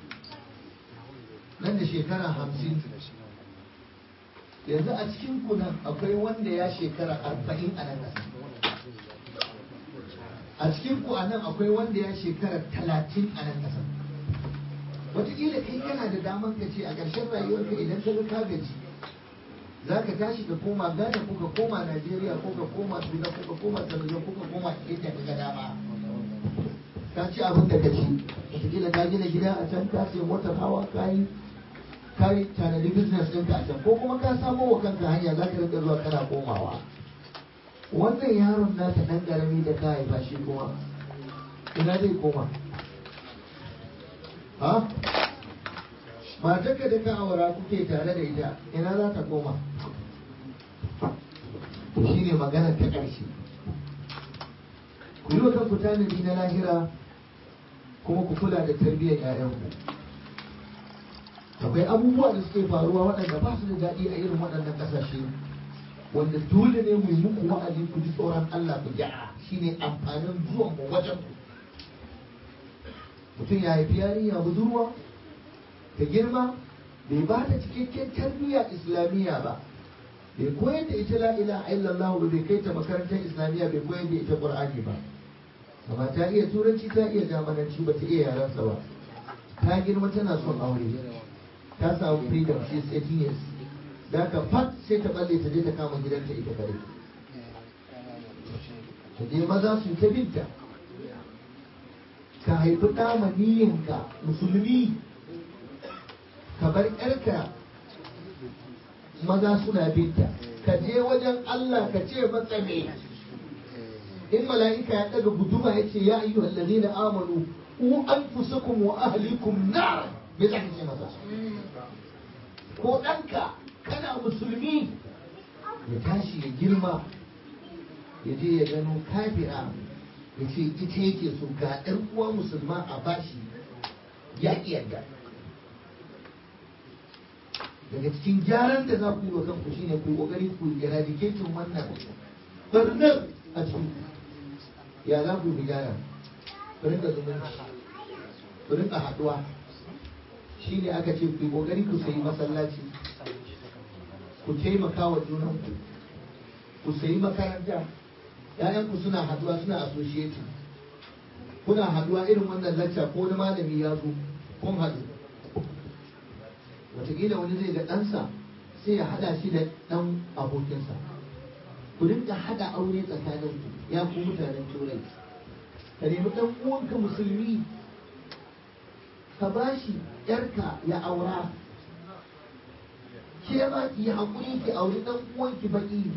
nan da shekara hamsin, yanzu a cikin kunan akwai wanda ya shekara arba'in a nan ƙasa. A cikin ku a nan akwai wanda ya shekara talatin a nan ƙasa. Wataƙila kai kana da daman ka ce a ƙarshen rayuwarka idan ka ga ka gaji, za ka tashi ka koma Ghana ko ka koma Najeriya ko ka koma Sudan ko ka koma Tanzania ko ka koma inda ka ga dama. Ka ci abin da ka ci, wataƙila ka gina gida a can, ka sai motar hawa, ka yi ka yi tanadi business ɗinka a can, ko kuma ka samo wa kanka hanya za ka rinka zuwa kana komawa. Wannan yaron naka ɗan ƙarami da ka haifa shi kuma ina zai koma? Ha? Matarka da ka aura kuke tare da ita ina za ta koma? Shi ne magana ta ƙarshe. Ku yi wa kanku tanadi na lahira kuma ku kula da tarbiyyar 'ya'yanku. Akwai abubuwa da suke faruwa waɗanda ba su da daɗi a irin waɗannan ƙasashe, wanda dole ne mu yi muku wa'azi ku ji tsoron Allah ku gyara. Shi ne amfanin zuwan mu wajen ku. Mutum ya haifi yarinya budurwa ta girma, bai ba ta cikakken tarbiyya islamiyya ba, bai koyar da ita la ilaha illallah ba, bai kai ta makarantar islamiyya, bai koyar da ita qur'ani ba, amma ta iya turanci, ta iya jamananci, ba ta iya yaransa ba. Ta girma tana son aure, ta samu freedom, she is eighteen years, da ka fat sai ta balle ta je ta kama gidanta ita kare, ta je maza su ta binta. Ka haifi ɗa maniyinka musulmi, ka bar ƴarka maza suna binta, ka je wajen Allah ka ce masa me? In mala'ika ya ɗaga guduma ya ce ya ayyuhal ladina amanu u anfusakum wa ahlikum nar, me za ka ce masa? Ko ɗanka kana musulmi ya tashi ya girma, ya je ya gano kafira, ya ce ita yake so, ga ɗan uwa musulma a bashi, ya ƙi yarda. Daga cikin gyaran da za ku yi wa kanku shine ku yi ƙoƙari ku eradicating wannan barnar a cikin. Ya za ku yi gyara? Ku rinka zumunci, ku rinka haɗuwa. Shi ne aka ce ku yi ƙoƙari ku sayi masallaci, ku taimaka wa junanku, ku sayi makaranta. ‘Ya'yanku suna haɗuwa, suna associating, kuna haɗuwa irin wannan lacca ko wani malami ya zo kun haɗu. Wataƙila wani zai ga ɗansa sai ya haɗa shi da ɗan abokinsa. Ku rinka haɗa aure tsakaninku, ya ku mutanen turai. Ka nemi ɗan uwanka musulmi, ka ba shi ‘yarka ya aura. Ke ma ki yi haƙuri ki auri ɗan uwanki baƙi.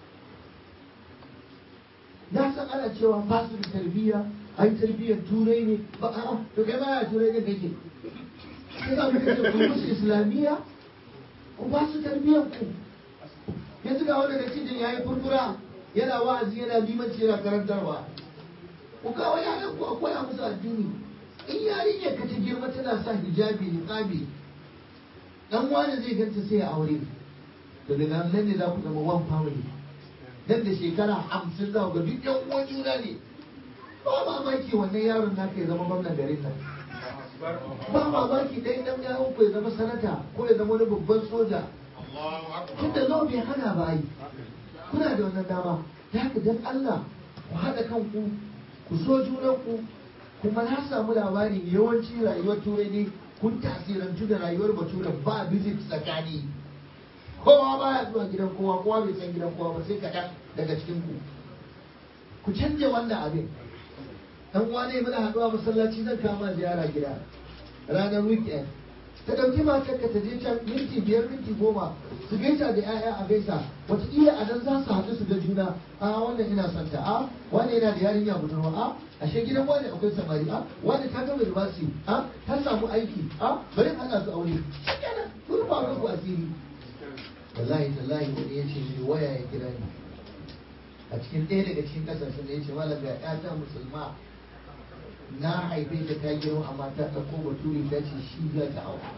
Na san ana cewa ba su da tarbiyya, ai tarbiyyar turai ne, ba a'a, to kai ma ya turai ne kake. Sai za mu kace ku musu islamiyya, ku ba su tarbiyyar ku. Yanzu ga wanda da cijin ya yi furfura, yana wa'azi, yana limanci, yana karantarwa. Ku kawo yaran ku a koya musu addini. In yarinyar ka ta girma tana sa hijabi, niqabi, dan wani zai ganta sai ya aure. To daga nan ne za ku zama one family. Dan da shekara hamsin za ga duk yan uwan juna ne. Ba mamaki wannan yaron naka ya zama gwamnan garin nan. Ba mamaki ɗaya ɗan yaron ku ya zama sanata ko ya zama wani babban soja. Tunda zo bai hana ba ai. Kuna da wannan dama. Da haka dan Allah ku haɗa kanku, ku so junanku. Kuma na samu labari yawanci rayuwar turai ne kun tasirantu da rayuwar bature, ba visit tsakani. Kowa baya zuwa gidan kowa, kowa bai san gidan kowa ba sai kaɗan daga cikin ku. Ku canja wannan abin. Dan wane muna haɗuwa masallaci, zan kama ziyara gida ranar weekend. Ta ɗauki matar ka ta je can minti biyar minti goma su gaisa da 'ya'ya a gaisa wataƙila a nan za su haɗu su ga juna a wannan ina son ta a wani yana da yarinya budurwa a ashe gidan wani akwai samari a wani ta gama university a ta samu aiki a bari hana su aure shi kenan kun ba ku asiri wallahi tallahi wani ya ce mai waya ya kira ni a cikin ɗaya daga cikin ƙasashen da ya ce malam ga ƴata musulma na haife ta ta girma amma ta ɗauko baturi ta ce shi za ta aura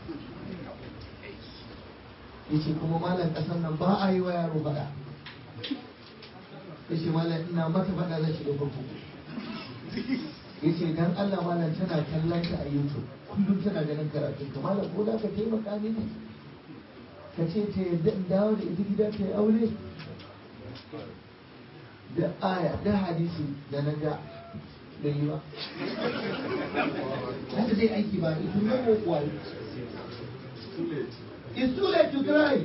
ya ce kuma malam ƙasar nan ba a yi wa yaro faɗa ya ce malam ina mata faɗa zan shiga kurkuku ya ce dan Allah malam tana kallon ta a YouTube kullum tana ganin karatun ka malam ko za ka taimaka mini ka ce ta yadda in dawo da ita gida ta yi aure da aya da hadisi da na ga bai yi ba haka zai aiki ba ita ne ko kuwa it's too late to cry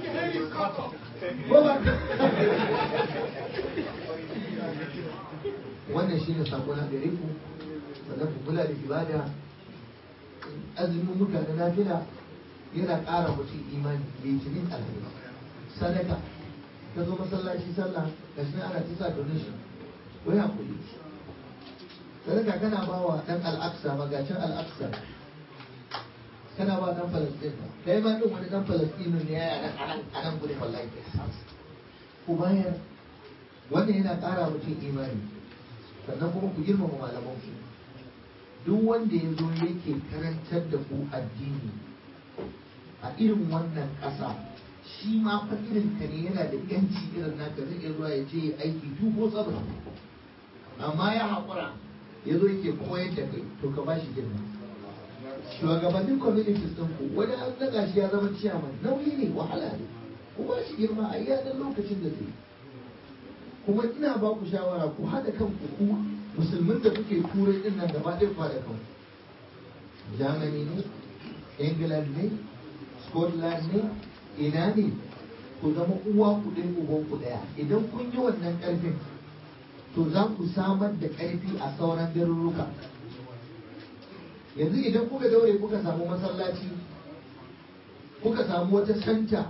wannan shi ne sako na gare ku sannan ku kula da ibada azumin muka da nafila yana ƙara mutum imani litinin alhamis sadaka ka zo masallaci sallah ga shi ana ta sa donation wai hakuri sadaka kana ba wa dan al'aksa magacin al'aksa kana ba dan falastin kai ma din wani dan falastinu ne ya yi anan anan gudun wallahi ku bayar wannan yana ƙara mutum imani sannan kuma ku girmama malaman ku duk wanda ya zo yake karantar da ku addini a irin wannan ƙasa shi ma fa irin ka ne yana da yanci irin naka zai iya zuwa ya je aiki tuko tsaba amma ya haƙura ya zo yake koyar da kai to ka ba shi girma shugabannin communities ɗin ku wani an naga shi ya zama ciyaman nauyi ne wahala ne ku ba shi girma a iya ɗan lokacin da zai kuma ina ba ku shawara ku haɗa kanku ku musulmin da kuke turai ɗin nan gaba ɗaya ku haɗa kanku Germany ne England ne Scotland ne ina ne ku zama uwa ku ɗin uban ku ɗaya idan kun yi wannan ƙarfin to za ku samar da ƙarfi a sauran garuruka yanzu idan kuka daure kuka samu masallaci kuka samu wata santa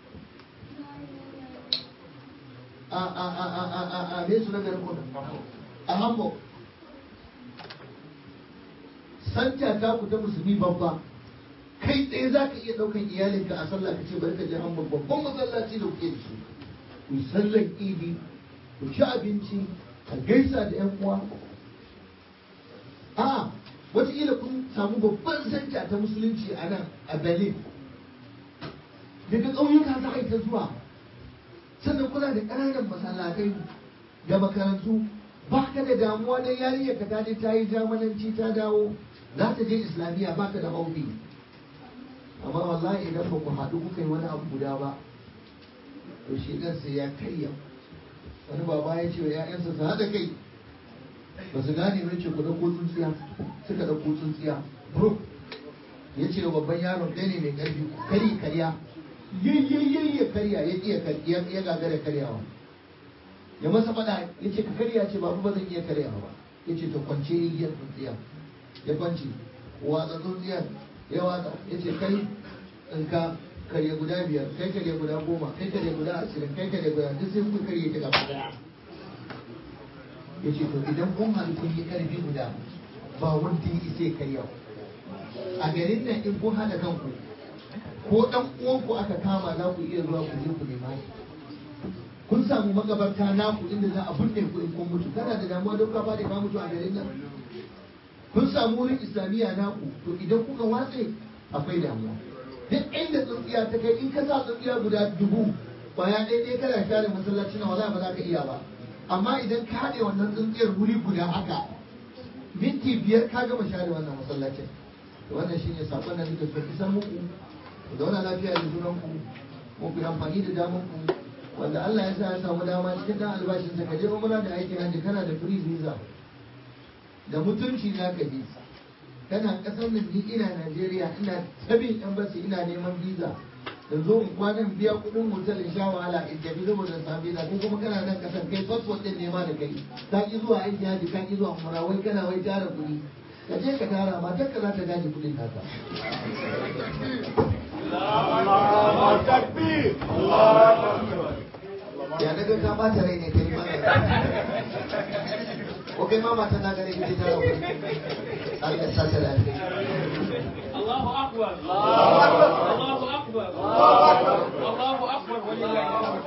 a a a a a a a me suna garin kudu a Hamburg santa ta ku ta musulmi babba kai tsaye za ka iya ɗaukan iyalinka a sallah ka ce bari ka je Hamburg babban masallaci da kuke da shi ku sallar idi ku ci abinci ka gaisa da yan uwa a wataƙila kun samu babban santa ta musulunci a nan a Berlin daga ƙauyuka za a yi ta zuwa sannan kuna da ƙananan masallatai da makarantu ba ka da damuwa don yarinyar ka ta je ta yi jamananci ta dawo za ta je islamiyya ba ka da haufi amma wallahi idan ba ku haɗu kuka yi wani abu guda ba to shi ɗan sai ya karya wani baba ya ce wa ‘ya'yansa su haɗa kai ba su gane mai ce ku ɗauko tsuntsiya suka ɗauko tsuntsiya bro ya ce wa babban yaron ɗaya ne mai ƙarfi kari karya yayyayi ya karya ya iya ya gagara karyawa ya masa faɗa ya ce ka karya ce babu ba zan iya karyawa ba ya ce to kwance igiyar tsuntsiya ya kwance watsa tsuntsiyar ya watsa ya ce kai tsinka karya guda biyar kai karya guda goma kai karya guda ashirin kai karya guda duk sai kuka karye ta gaba daya ya ce to idan kun haɗu kun yi ƙarfi guda ba wanda ya isa karya a garin nan in kun haɗa kanku ko ɗan uwanku aka kama za ku iya zuwa ku je ku nema shi kun samu magabarta naku inda za a binne ku in kun mutu kana da damuwa don ka fadi ka mutu a garin nan kun samu wurin islamiyya naku to idan kuka watse akwai damuwa duk inda tsuntsiya ta kai in ka sa tsuntsiya guda dubu kwaya ɗaya ɗaya kana share masallaci na wala ba za ka iya ba amma idan ka haɗe wannan tsuntsiyar wuri guda haka minti biyar ka gama share wannan masallacin wannan shine sakon da nake so isar muku ku zauna lafiya da junan ku ko ku amfani da daman ku wanda Allah ya sa ya samu dama cikin dan albashin sa ka je umra da aikin hajji kana da free visa da mutunci za ka je kana kasar nan ni ina Najeriya ina tabin embassy ina neman visa da zo in kwanan biya kudin hotel in sha wahala in tafi saboda samu visa ko kuma kana nan kasar kai passport din nema da kai ka ki zuwa aikin hajji ka ki zuwa umra wai kana wai tara kuɗi ka je ka tara matar ka za ta gaji kudin naka. Allahu Akbar. ga ka bata rai ne kai ma ko kai ma mata na gare ki ta rabu Allah ya saka lafiya Allahu akbar Allahu akbar Allahu akbar Allahu akbar wallahi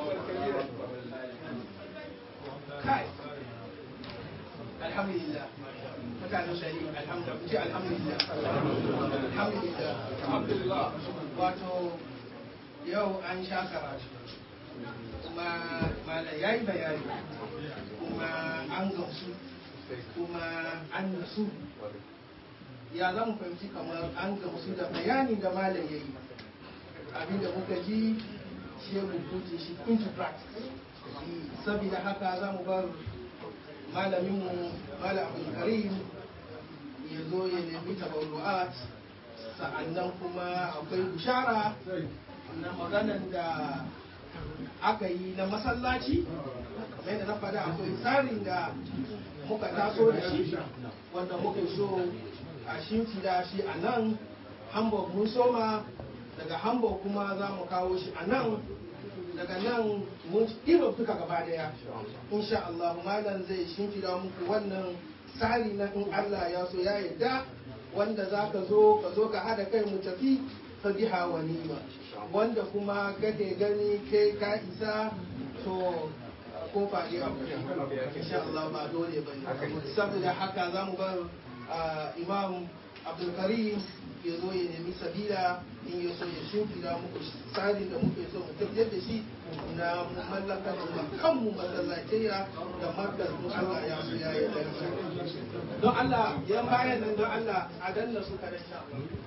kai alhamdulillah mutane shari alhamdulillah alhamdulillah alhamdulillah alhamdulillah wato yau an sha karatu kuma mala yayi bayani kuma an gamsu kuma an nasu ya za mu fahimci kamar an gamsu da bayani da malam yayi abinda muka ji shi mu put shi into practice saboda haka za mu bar malaminmu malam Abdul Karim ya zo ya nemi tabarru'at sa'annan kuma akwai bishara na maganan da aka yi na masallaci kamar yadda na faɗa akwai tsarin da muka taso da shi wanda muka so a shimfida shi a nan Hamburg mun soma daga Hamburg kuma za mu kawo shi a nan daga nan mun Europe duka gaba daya insha Allah malam zai shimfida muku wannan tsari na in Allah ya so ya yarda wanda za ka zo ka zo ka hada kai mu tafi fa biha wa ni'ma wanda kuma kake gani kai ka isa to ko fa dai abu insha Allah ba dole bane saboda haka za mu bar Imam Abdul Karim ya zo ya nemi sabila in ya so ya shimfida muku tsarin da muke so mu tafiyar da shi na mallakar kanmu masallatayya da markaz mu Allah ya so ya yi don Allah yan bayan nan don Allah a danna su kada sha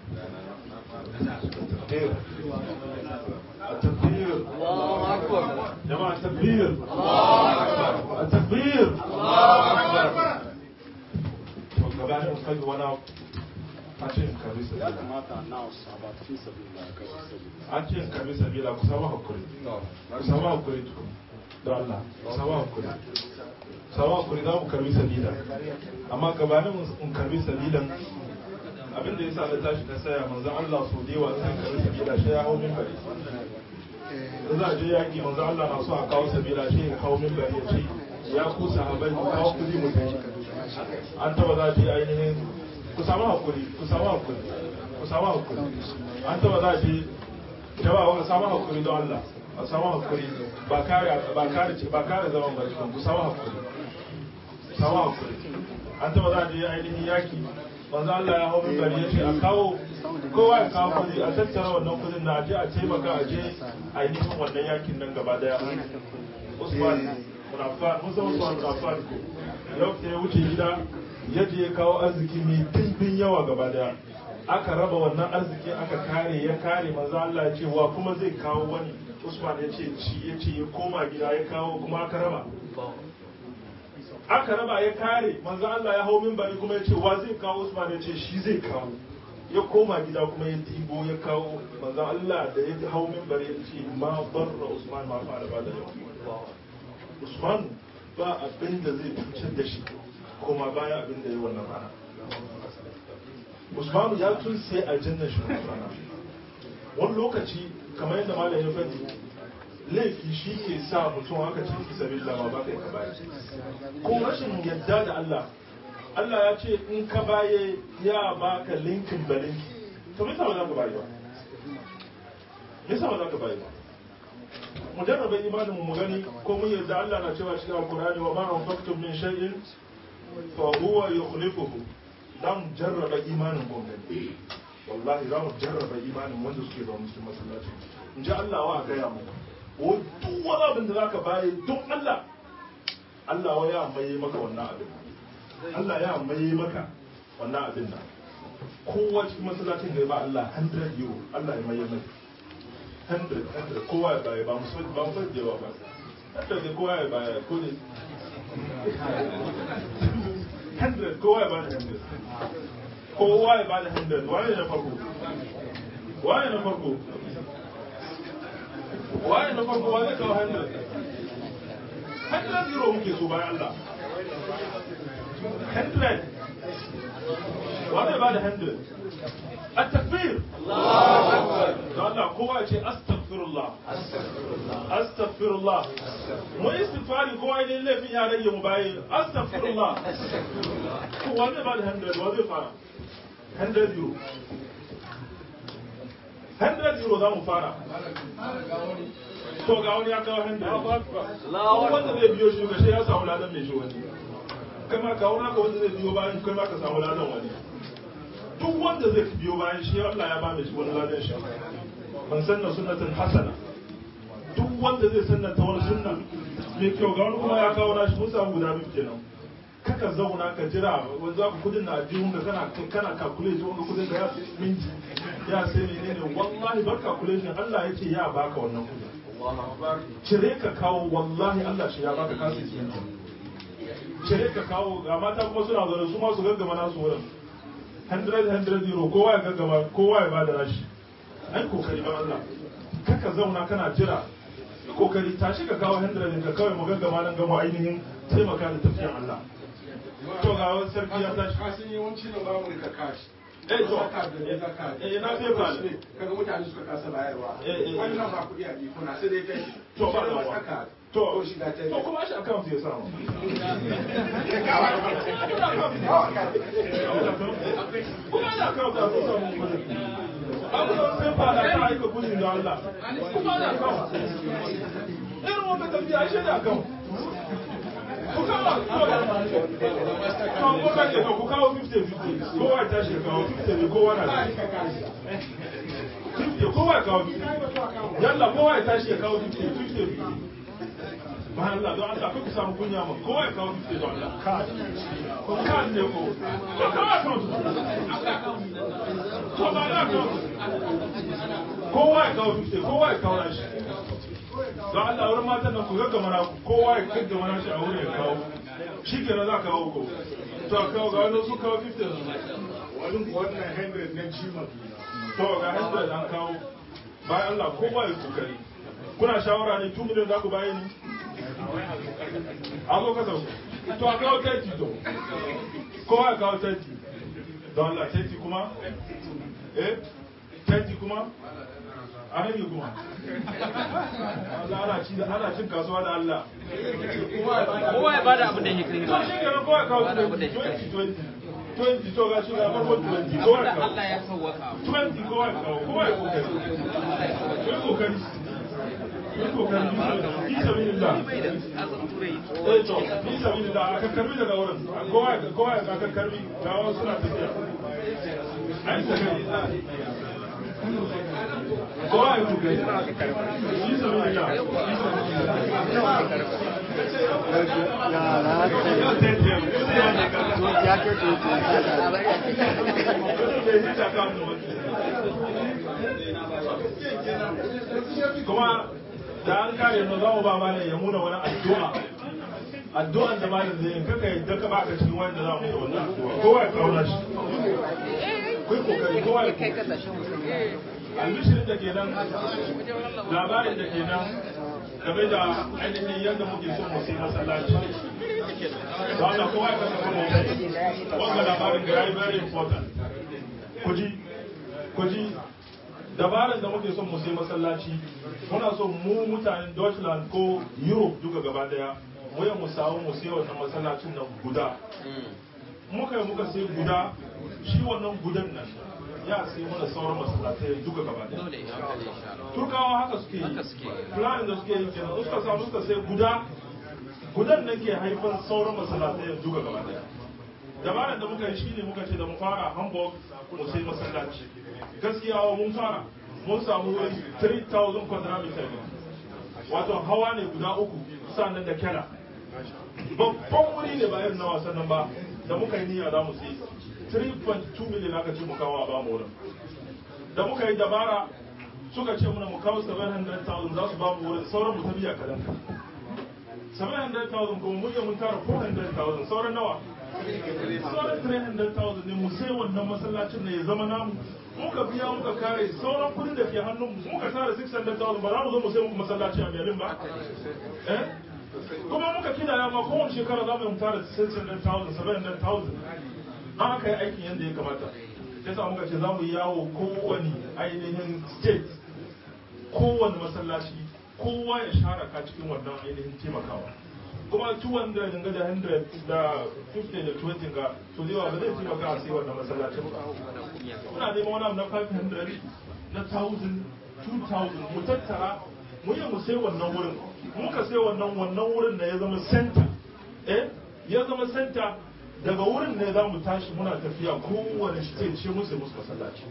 التكبير الله أكبر جماعة التكبير الله أكبر التكبير الله أكبر وكمان نخلي وانا أتين كبيسة بلا ما تعناوش about في سبيل الله أتين كبيسة بلا كسامة هكوري كسامة هكوري تكم da Allah sawa hakuri sawa hakuri za mu karbi sabila amma gabanin mun karbi sabilan abin da yasa na tashi na saya manzon Allah so da yawa sai karbi sabila shi ya hawo minbari da za a je yaki manzon Allah na so a kawo sabila shi ya hawo minbari ya ce ya ku sahabbai ku kawo kudi mu tafi an taba za a je ainihin ku samu hakuri ku samu hakuri ku samu hakuri an taba za a je jama'a ku samu hakuri don Allah a samu hakuri ba kare ba kare ba kare zaman bari ku samu hakuri samu hakuri an taba za a je ainihin yaki manzo Allah ya hau minbari ya ce a kawo kowa ya kawo kudi a tattara wannan kudin na aje a taimaka a je ainihin wannan yakin nan gaba daya Usman Munafan Musa Usman Munafan ko yau sai wuce gida ya je ya kawo arziki mai dimbin yawa gaba daya aka raba wannan arziki aka kare ya kare manzo Allah ya ce wa kuma zai kawo wani Usman ya ce ci ya ce ya koma gida ya kawo kuma aka raba aka raba ya kare manzo Allah ya hau minbari kuma ya ce wa zai kawo Usman ya ce shi zai kawo ya koma gida kuma ya dibo ya kawo manzo Allah da ya hau minbari ya ce ma barra Usman ma fa'ala ba da yau Usman ba abin da zai cutar da shi kuma baya abin da ya wannan rana Usman ya tun sai aljanna shi rana wani lokaci kamar yadda malam ya faɗi laifi shi ke sa mutum haka ce fi sabi lama ba ka yi ka baye ko rashin yadda da Allah Allah ya ce in ka baye ya baka linkin ba linki to me yasa ba za ka baye ba me yasa ba za ka baye ba mu jarraba imanin mu gani ko mun yadda Allah na cewa cikin alkurani wa ma anfaqtum min shay'in fa huwa yukhlifuhu dan jarraba imanin ku gani wallahi za mu jarraba imanin wanda suke ba musu masallaci in ji Allah wa gaya mu ko duk wani abin da zaka baye duk Allah Allah wa ya maye maka wannan abin Allah ya maye maka wannan abin nan kowa cikin masallacin da ya ba Allah one hundred euro Allah ya maye mai one hundred one hundred kowa ya baye ba mu so ba mu so da ba haka da kowa ya baye ko ne one hundred kowa ya ba one hundred kowa ya ba one hundred wani na farko wani na farko waye na farko wani kawo hundred hundred euro muke so bayan Allah hundred wani ba da hundred a takbir Allah kowa ya ce astagfir astaghfirullah astaghfirullah mu istighfari ko ai ne laifin ya rage mu baye astaghfirullah ko wanda ba da hundred wa zai fara hundred euro hundred euro za mu fara to ga wani ya kawo hundred wanda zai biyo shi ga shi ya samu ladan mai shi wani kai ma kawo naka wanda zai biyo bayan kai ma ka samu ladan wani duk wanda zai biyo bayan shi Allah ya ba mai shi wani ladan shi man sanna sunnatan hasana duk wanda zai sannata wani sunna mai kyau ga wani kuma ya kawo nashi mun samu guda biyu kenan kaka zauna ka jira wanda ka kudin na ajihun ka kana kana calculate wanda kudin da ya minti ya sai menene wallahi bar calculation Allah yake ya baka wannan kudin cire ka kawo wallahi Allah shi ya baka kasu kinta cire ka kawo ga mata kuma suna zaune su ma su gaggama nasu wurin hundred hundred euro kowa ya gaggama kowa ya bada rashi ai kokari ba Allah kaka zauna kana jira kokari tashi ka kawo hundred ka kawai mu gaggama nan gamo ainihin taimaka da tafiyar Allah to ga wani sarki ya tashi kasin yawanci na ba mu da kashi eh to eh na sai ba ne kaga mutane suka kasa bayarwa wannan ba kudi a jiko na sai dai kai to ba da saka to ko shiga ta to kuma shi account ya samu kuma da account ya samu abu da sai ba da ta aika kudi da Allah kuma da account irin wanda tafiya shi da account ku kawo ku kawo fifty fifty kowa ya tashi ya kawo fifty kowa na fifty kowa ya kawo yalla kowa ya tashi ya kawo fifty fifty ba Allah don Allah ku samu kunya ma kowa ya kawo fifty don Allah kan ne ko to kawo account to ba na account kowa ya kawo fifty kowa ya kawo nashi don Allah wurin matan nan ku gaggama na kowa ya gaggama na shi a wurin ya kawo shi ke na za ka kawo ko to a kawo ga wani su kawo fifty wani wannan hundred na jima to ga hundred an kawo bayan Allah kowa ya kokari kuna shawara ne two million za ku bayi ni a zo ka sauka to a kawo thirty to kowa ya kawo thirty don Allah thirty kuma eh thirty kuma a rage kuma ana cin kasuwa da Allah kowa ya bada abin da yake kai to shi kenan kowa ya kawo twenty twenty twenty to ga shi ga farko twenty kowa ya kawo Allah ya sauwaka twenty kowa ya kawo kowa ya kokari kowa kokari kowa kokari fi sabilillah eh to fi sabilillah aka karbi daga wurin kowa kowa ya aka karbi ga wasu suna tafiya ai sabilillah kowa ya kuka yi shi sami da kuma da an kare no za mu ba malam ya muna wani addu'a addu'an da malam zai yi kaka yadda ka baka cikin wanda za mu yi wannan addu'a kowa ya kauna shi kai kokari kowa ya kokari albishirin da ke nan labarin da ke nan game da ainihin yadda muke son mu sai masallaci da wanda kowa ya kasa kuma wanda labarin da ya yi very important kuji kuji dabarin da muke son mu sai masallaci muna so mu mutanen Deutschland ko Europe duka gaba daya mu ya mu samu mu sai wannan masallacin nan guda muka yi muka sai guda shi wannan gudan nan ya sai mana sauran masallatai duka gaba daya turkawa haka suke yi planin da suke yi kenan suka samu suka sai guda gudan nan ke haifar sauran masallatai duka gaba daya dabarar da muka yi shine muka ce da mu fara Hamburg mu sai masallaci gaskiya mun fara mun samu three thousand quadratmeter wato hawa ne guda uku sannan da kera babban wuri ne ba irin na wasan nan ba da muka yi niyya za mu sai three point two million aka ce mu kawo a ba mu wurin da muka yi dabara suka ce muna mu kawo seven hundred thousand za su ba mu wurin sauran mu ta biya kadan seven hundred thousand kuma mun yi mun tara four hundred thousand sauran nawa sauran three hundred thousand ne mu sai wannan masallacin ne ya zama namu muka biya muka kare sauran kudin da ke hannun mu muka tara six hundred thousand ba za mu zo mu sai muku masallaci a Berlin ba eh kuma muka kidaya ma kowace shekara za mu yi tara six hundred thousand seven hundred thousand an aka yi aikin yadda ya kamata sai sa muka ce za mu yi yawo kowane ainihin state kowane masallaci kowa ya sharaka cikin wannan ainihin taimakawa kuma two hundred ga da one hundred da fifty da twenty ga to zai ba zai taimaka a sai wannan masallaci ba muna neman wani abu na five hundred na one thousand two thousand mu tattara mu yi mu sai wannan wurin muka sai wannan wannan wurin da ya zama center eh ya zama center daga wurin ne za mu tashi muna tafiya kowane state ce musu musu masallaci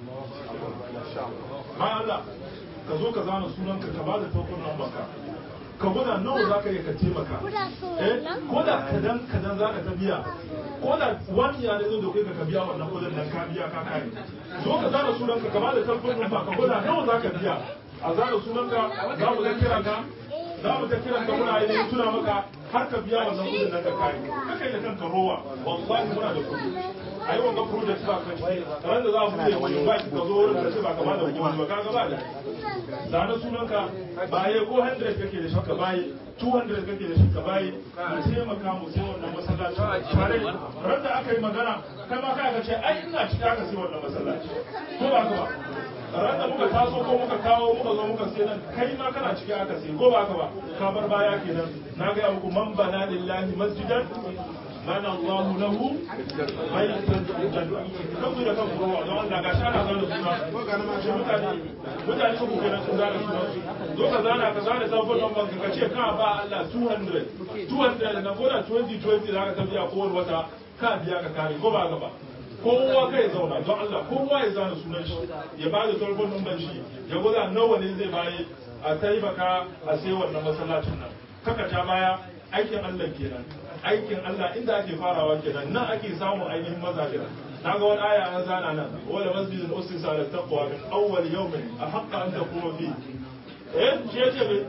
ma Allah ka zo ka zana sunanka ka ba da tokon nan baka ka gwada nawa za ka yi ka taimaka eh ko da kadan kadan za ka ta biya ko da wani ya ne zo da kai ka biya wannan kudin nan ka biya ka kai zo ka zana sunanka ka ba da tokon nan baka gwada nawa za ka biya a zana sunanka za mu ta kira ka za mu ta kira ka muna yi tuna maka har ka biya wannan kudin nan ka kai ka kai da kanka rowa wallahi muna da kudi a yi wannan project ba ka ci ran da za mu buɗe wani ba ki ka zo wurin da ce ba ka ba da kudi ba ka ga ba da zane sunanka baye ko one hundred kake da shi ka baye two hundred kake da shi ka baye mu taimaka mu sai wannan masallaci tare ran da aka yi magana kai ma kai ka ce ai ina ciki aka sai wannan masallaci ko ba ka ba ran da muka taso ko muka kawo muka zo muka sai nan kai ma kana ciki aka sai ko ba ka ba ka bar baya kenan na ga muku man bana lillahi masjidan bana Allahu lahu baitan fil janna kabu da kan ruwa don Allah ga shana zan suna shi mutane mutane su kenan sun zana suna zo ka zana ka zana sabon nan banka ka ce ka ba Allah two hundred two hundred na gona twenty twenty za ka tafiya kowane wata ka biya ka kare ko ba ka ba kowa kai zauna don Allah kowa ya zana sunan shi ya ba da sabon nan shi ya gwada nawa ne zai baye a taimaka a sai wannan masallacin nan kaka ta baya aikin Allah kenan aikin Allah inda ake farawa kenan nan ake samun ainihin mazaje na ga wani aya an zana nan wala masjidun usisa ala taqwa min awwal yawmin ahqqa an taquma fi eh shi yace me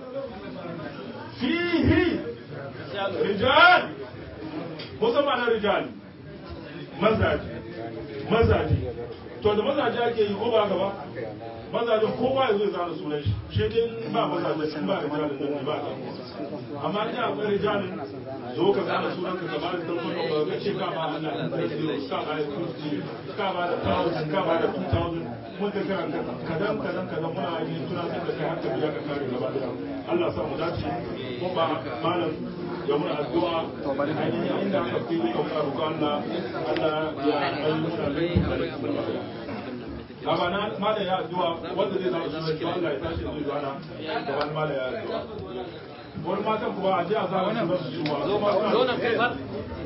fihi rijal musamman rijal mazaje mazaje to da mazaje ake yi ko ba gaba mazajen kowa ya zo ya zana sunan shi shi dai ba mazaje sun ba rijalin nan ne ba amma ina akwai rijalin zo ka zana sunan ka gaba da tarkon da ka ce ka ba Allah da ka ba da kursi ka ba da thousand ka ba da two thousand mun ta kira kadan kadan kadan muna yi tunatar da kai har ka biya ka kare gaba da Allah sa mu dace ko ba malam ya muna addu'a ainihin inda aka fi ka muna roƙo Allah Allah ya ayyuka da amma na mala ya addu'a wanda zai zama sunan shi Allah ya tashi zai zuwa da wani mala ya addu'a wani matan kuma a je a zama sunan su zuwa zo nan kai far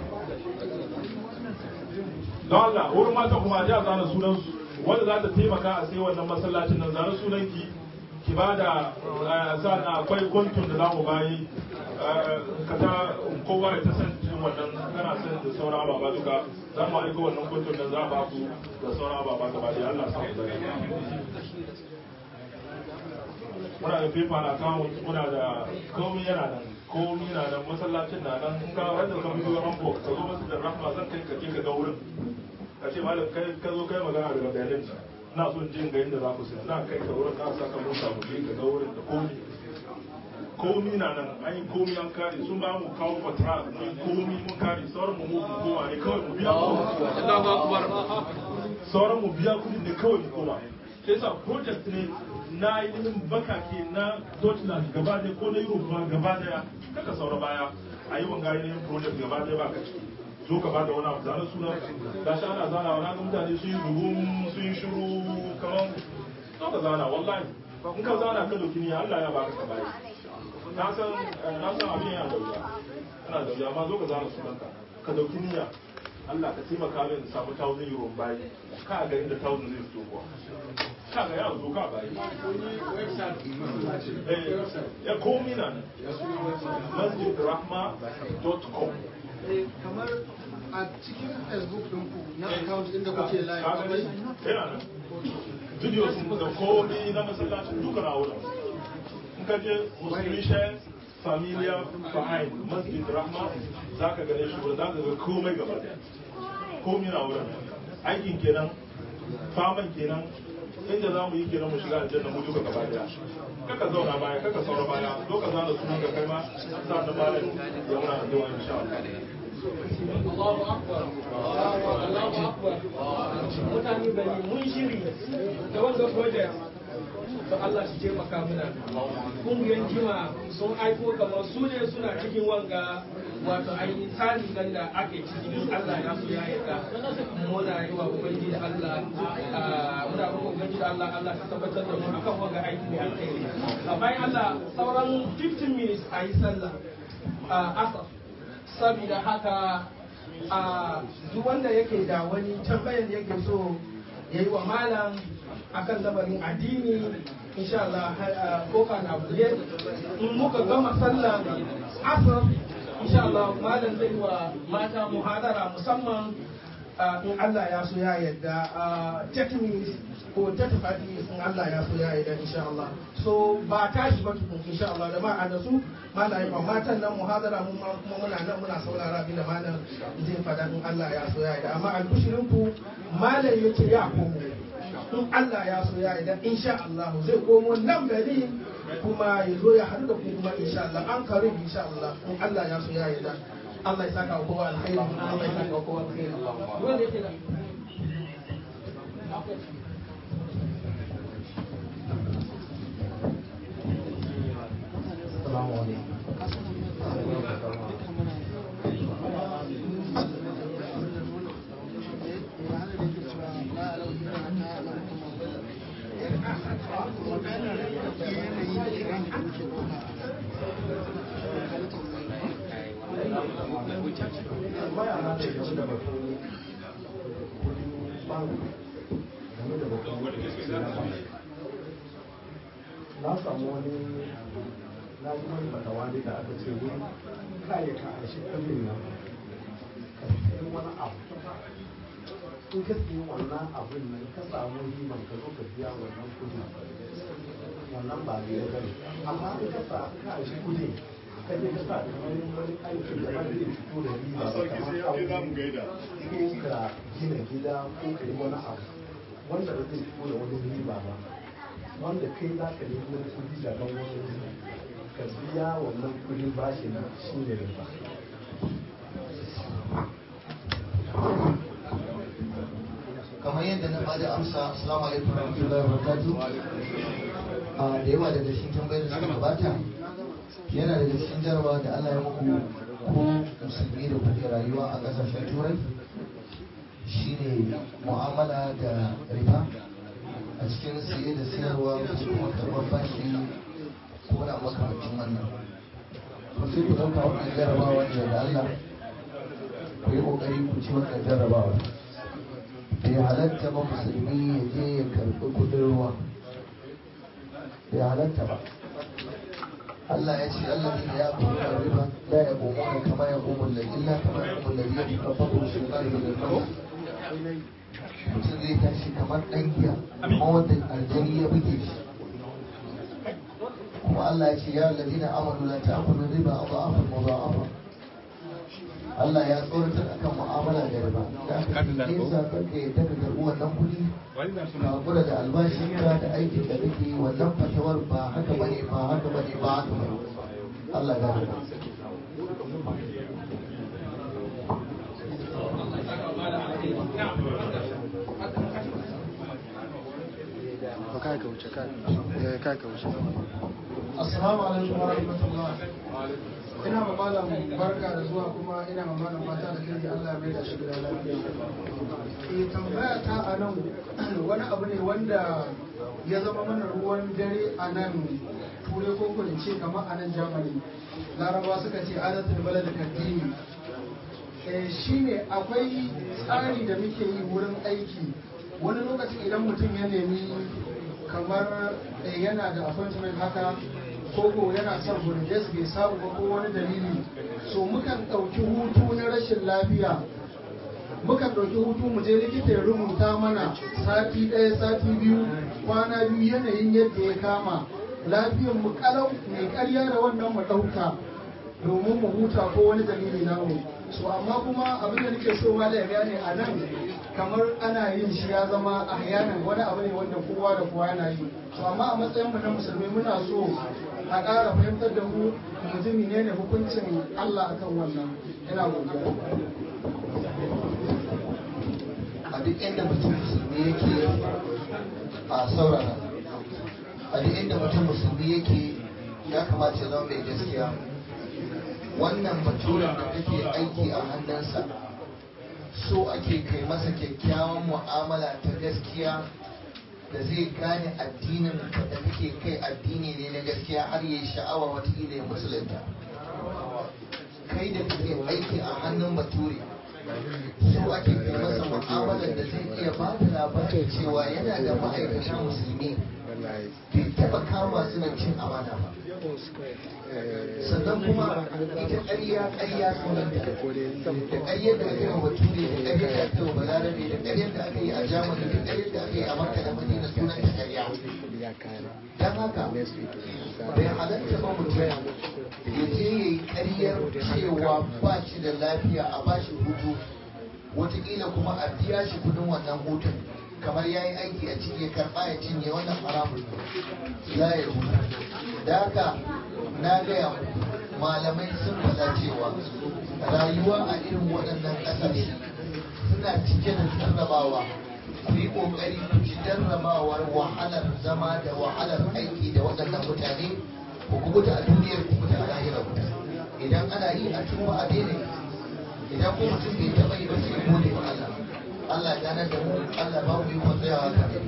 don Allah wani matan kuma a je a zama sunan su wanda za ta taimaka a sai wannan masallacin nan zana sunan ki ki ba da sa'an akwai kuntun da za mu bayi ka ta kowa ya ta san cikin wannan kana san da sauran ababa duka za mu aiko wannan kuntun da za a ba ku da sauran ababa gaba da Allah sa mu zai muna da paper na account muna da komai yana nan komai na nan masallacin na nan in ka wanda ka biyo Hamburg ka zo masu da rahma zan kai ka je ka ga wurin ka ce malam kai ka zo kai magana daga Berlin na son jin ga inda za ku sai na kai ka wurin ka saka mota mu je ka ga wurin da komai komi na nan an yi komi an kare sun ba mu kawo fatra mun komi mun kare sauran mu mu koma ne kawai mu biya sauran mu biya kudi ne kawai mu koma sai sa project ne na ilimin bakake na Deutschland gaba da ko na Europe ma gaba daya kaka saura baya a yi wanga ilimin project gaba daya ba ka ciki zo ka bada wani abu zana suna da shi ana zana wani ga mutane sun yi rubun sun yi shiru kamar zo ka zana wallahi in ka zana ka doki ne Allah ya baka ka bayi na san na san abin yana da wuya ana da wuya amma zo ka zana sunanka ka dauki niyya Allah ka taimaka min in samu thousand euro bayi ka ga inda thousand zai fito kuwa ka ga ya zo ka bayi eh ya komi na masjid rahma dot com kamar a cikin Facebook ɗinku na account inda kuke live akwai yana nan videos da komi na masallacin duka na wurin in ka je musulmi shares familia behind masjid rahma za ka gane shi wurin za ka ga komai gaba daya komi na wurin aikin kenan faman kenan inda za mu yi kenan mu shiga aljanna mu duka gaba daya kaka zauna baya kaka saura baya zo ka zana sunan ka kai ma sa da malam ya muna addu'a insha Allah Allahu akbar Allahu akbar mutane gari mun shiri da wanda project to Allah shi taimaka muna kungiyar jima sun aiko kamar su ne suna cikin wanga wato ainihin tsarin nan da ake cikin Allah ya so ya yarda muna yi wa ubangiji Allah muna roƙon ubangiji Allah Allah ta tabbatar da mu akan wanga aiki mai alkhairi bayan Allah sauran fifteen minutes a yi sallah asaf saboda haka duk wanda yake da wani tambayar da yake so ya yi wa malam akan lamarin addini insha Allah kofa na buɗe in muka gama sallah asar insha Allah malam zai wa mata muhadara musamman in Allah ya so ya yadda techniques ko thirty-five minutes in Allah ya so ya yadda insha Allah so ba tashi ba tukun insha Allah da ma a su malaye ba matan nan muhadara mun kuma muna nan muna saurara bi da malam zai fada in Allah ya so ya yadda amma albushirin ku malam yace ya komo in Allah ya so ya yadda insha Allah zai komo nan gari kuma ya zo ya haɗu da ku kuma insha Allah an kare insha Allah in Allah ya so ya yadda Allah ya saka kowa alkhairi Allah ya saka kowa alkhairi wanda yake da Assalamu alaikum. na samu wani na ji wani fatawa ne da aka ce wani kayayyaka a shi kudin nan ka sayi wani abu in ka sayi wannan abin nan ka samu riban ka zo ka biya wannan kudin wannan ba ne ya gani amma in ka sa ka a shi kudin ka je ka sa kamar wani aikin da ba zai fito da riba ba kamar abu ko ka gina gida ko ka yi wani abu wanda ba zai fito da wani riba ba wanda kai za ka nemi wani kudi daban wani ka biya wannan kudin bashi na shi ne riba. kamar yadda na bada amsa assalamu alaikum warahmatullahi wabarakatuh a da yawa daga cikin tambayar da suka gabata yana daga cikin jarabawa da Allah ya muku ko musulmi da kuke rayuwa a ƙasashen turai shine mu'amala da riba a cikin siye da siyarwa ko kuma karɓar bashi ko na makamancin wannan ko sai ku ɗauka wannan jarabawa ne da Allah ku yi ƙoƙari ku ci wannan jarabawa bai halatta ba musulmi ya je ya karɓi kuɗin ruwa bai halatta ba Allah ya ce Allah ne ya kuma riba la ya kuma kama ya kuma illa kama ya kuma lalli ya kuma babu su ƙari da mutum zai tashi kamar ɗan giya amma wanda aljani ya buge shi kuma Allah ya ce ya lalina amanu la ta'kulu riba adhafan mudha'afa Allah ya tsoratar akan mu'amala da riba da aka nesa kanka ya daga karɓi wannan kuɗi ka hakura da albashin ka da aikin da kake yi wannan fatawar ba haka bane ba haka bane ba haka bane Allah ya riba kai ka wuce kai kai ka wuce assalamu alaikum wa rahmatullah ina ma malam barka da zuwa kuma ina ma malam fata da kai Allah ya mai da shi da lafiya eh tambaya ta a nan wani abu ne wanda ya zama mana ruwan dare a nan ture ko ko ce kamar a nan Germany Larabawa suka ce adatul balad kadini eh shine akwai tsari da muke yi wurin aiki wani lokacin idan mutum ya nemi kamar yana da appointment haka koko yana son holidays bai samu ba ko wani dalili so mukan ɗauki hutu na rashin lafiya mukan ɗauki hutu mu je likita ya rubuta mana sati ɗaya sati biyu kwana biyu yanayin yadda ya kama lafiyar mu kalau mai ƙarya da wannan mu ɗauka domin mu huta ko wani dalili namu so amma kuma abin da nake so ma da ya gane a nan kamar ana yin shi ya zama ahyanan wani abu ne wanda kowa da kowa yana yi so amma a matsayin mu na musulmi muna so a ƙara fahimtar da mu mu ji menene hukuncin Allah akan wannan ina godiya a duk inda mutum musulmi yake a saurara a duk inda mutum musulmi yake ya kamata ya zama mai gaskiya. Wannan baturen da kake aiki a hannunsa so ake kai masa kyakkyawan mu'amala ta gaskiya da zai gane addinin da kake kai addini ne na gaskiya har yi sha'awa watakila ya musulunta. Kai da kake aiki a hannun bature so ake kai masa mu'amalar da zai iya ba da labarin cewa yana da ma'aikata musulmi bai taɓa kama su da cin amana ba. Sannan kuma ita ƙarya ƙarya sunanta da ƙaryar da aka yi wa bature da ƙaryar da aka yi wa balarabe da ƙaryar da aka yi a jamani da ƙaryar da aka yi a makka da madina sunanta ƙarya. Don haka bai halatta ba mutum ya je ya yi ƙaryar cewa ba shi da lafiya a ba shi hutu wataƙila kuma a biya shi kudin wannan hutun kamar ya yi aiki a ciki ya karɓa ya cinye wannan haramun la ya huta. Da haka na gaya malamai sun faɗa cewa rayuwa a irin waɗannan ƙasashe suna cike da jarrabawa. Ku yi ƙoƙari ku ci jarrabawar wahalar zama da wahalar aiki da waɗannan mutane ku kubuta a duniyar ku kubuta a lahirar ku. Idan ana yi a tuba a daina idan kuma mutum bai taɓa yi ba sai gode wa Allah. Allah ya nan da mu Allah ba mu ikon tsayawa kan dai.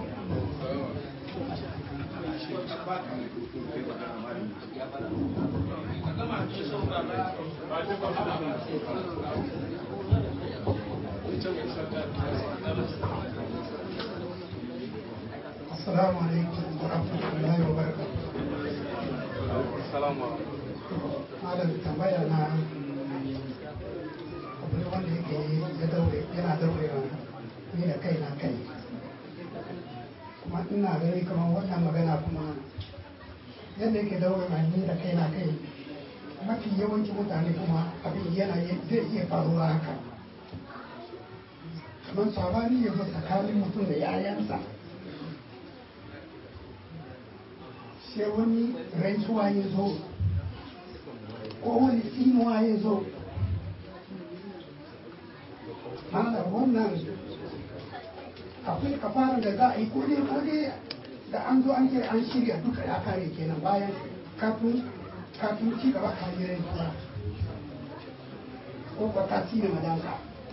Assalamu alaikum wa rahmatullahi wa barakatuh. Malam tambaya na abu ne wanda yake ya daure yana daurewa ni da kai na kai kuma ina gani kamar wannan magana kuma yadda yake daurewa ni da kai na kai mafi yawanci mutane kuma abin yana zai iya faruwa haka kamar sabani ya zo tsakanin mutum da yayansa sai wani rantsuwa ya zo ko wani tsinuwa ya zo mana wannan akwai kafaran da za a yi kode kode da an zo an ce an shirya duka ya kare kenan bayan kafin kafin ci gaba ka yi rantsuwa ko kwa ka tsine madanka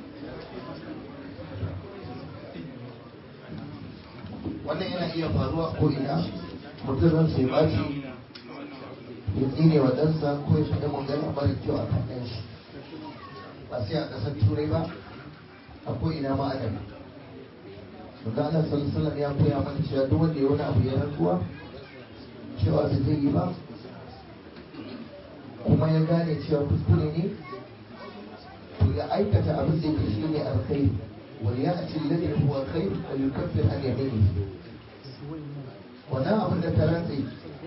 wannan yana iya faruwa ko ina mutum ran sai baci ya tsine wa ɗansa ko ya faɗi magana mara kyau a kan ɗan shi ba sai a ƙasar turai ba a ko ina ma adam da Allah sallallahu ya koya mana cewa duk wanda ya wani abu ya rantsuwa cewa su zai yi ba kuma ya gane cewa kuskure ne to ya aikata abin da yake shi ne alkhairi wal ya'ti alladhi huwa khair wa yukaffir an yaminihi wannan abin da ta rantsi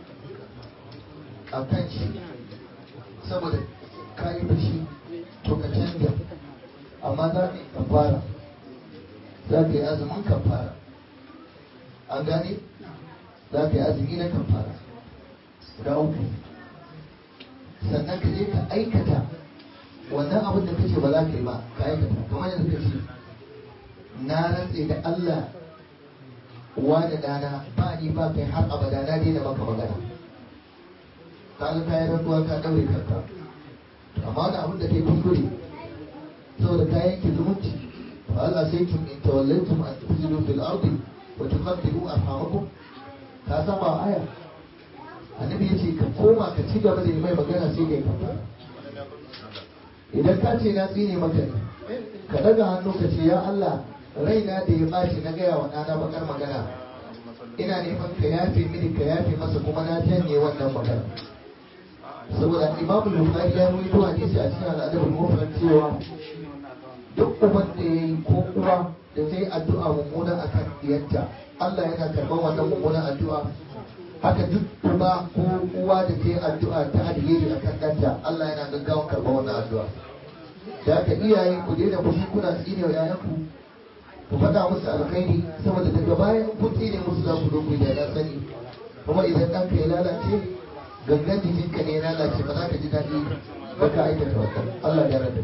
a kan shi saboda ka yi fushi to ka canja amma za ka yi kafara za ka yi azumin kafara an gane za ka yi azumi na kafara da uku sannan ka je ka aikata wannan abin da kace ba za ka yi ba ka aikata kamar yadda kace na rantse da Allah uwa da dana ba ni ba kai har abada na daina maka magana kaga kayan rantsuwa ka daure kanka amma da abin da kai kuskure saboda kayan ki zumunci fa Allah sai tum in tawallaytum an tufsidu fil ardi wa tuqaddimu arhamakum ka san ba aya annabi yace ka koma ka ci gaba da mai magana sai kai kafa idan ka ce na tsine maka ne ka daga hannu ka ce ya Allah raina da ya baci na gaya wa ɗana bakar magana ina neman ka yafe mini ka yafe masa kuma na janye wannan magana saboda imam al-bukhari ya rawaito hadisi a cikin al'adar mufrad cewa duk uban da yayi ko uwa da zai addu'a mummuna akan diyarta Allah yana karɓar wannan mummunan addu'a haka duk uba ko uwa da zai addu'a ta alheri akan ɗanta Allah yana gaggawan karɓar wannan addu'a da haka iyaye ku daina fushi kuna tsine wa yayanku ku faɗa musu alkhairi saboda daga baya in kun tsine musu za ku zo ku da na sani kuma idan ɗanka ya lalace gangan jikinka ne ya lalace ba za ka ji daɗi ba ka aikata wannan Allah ya rada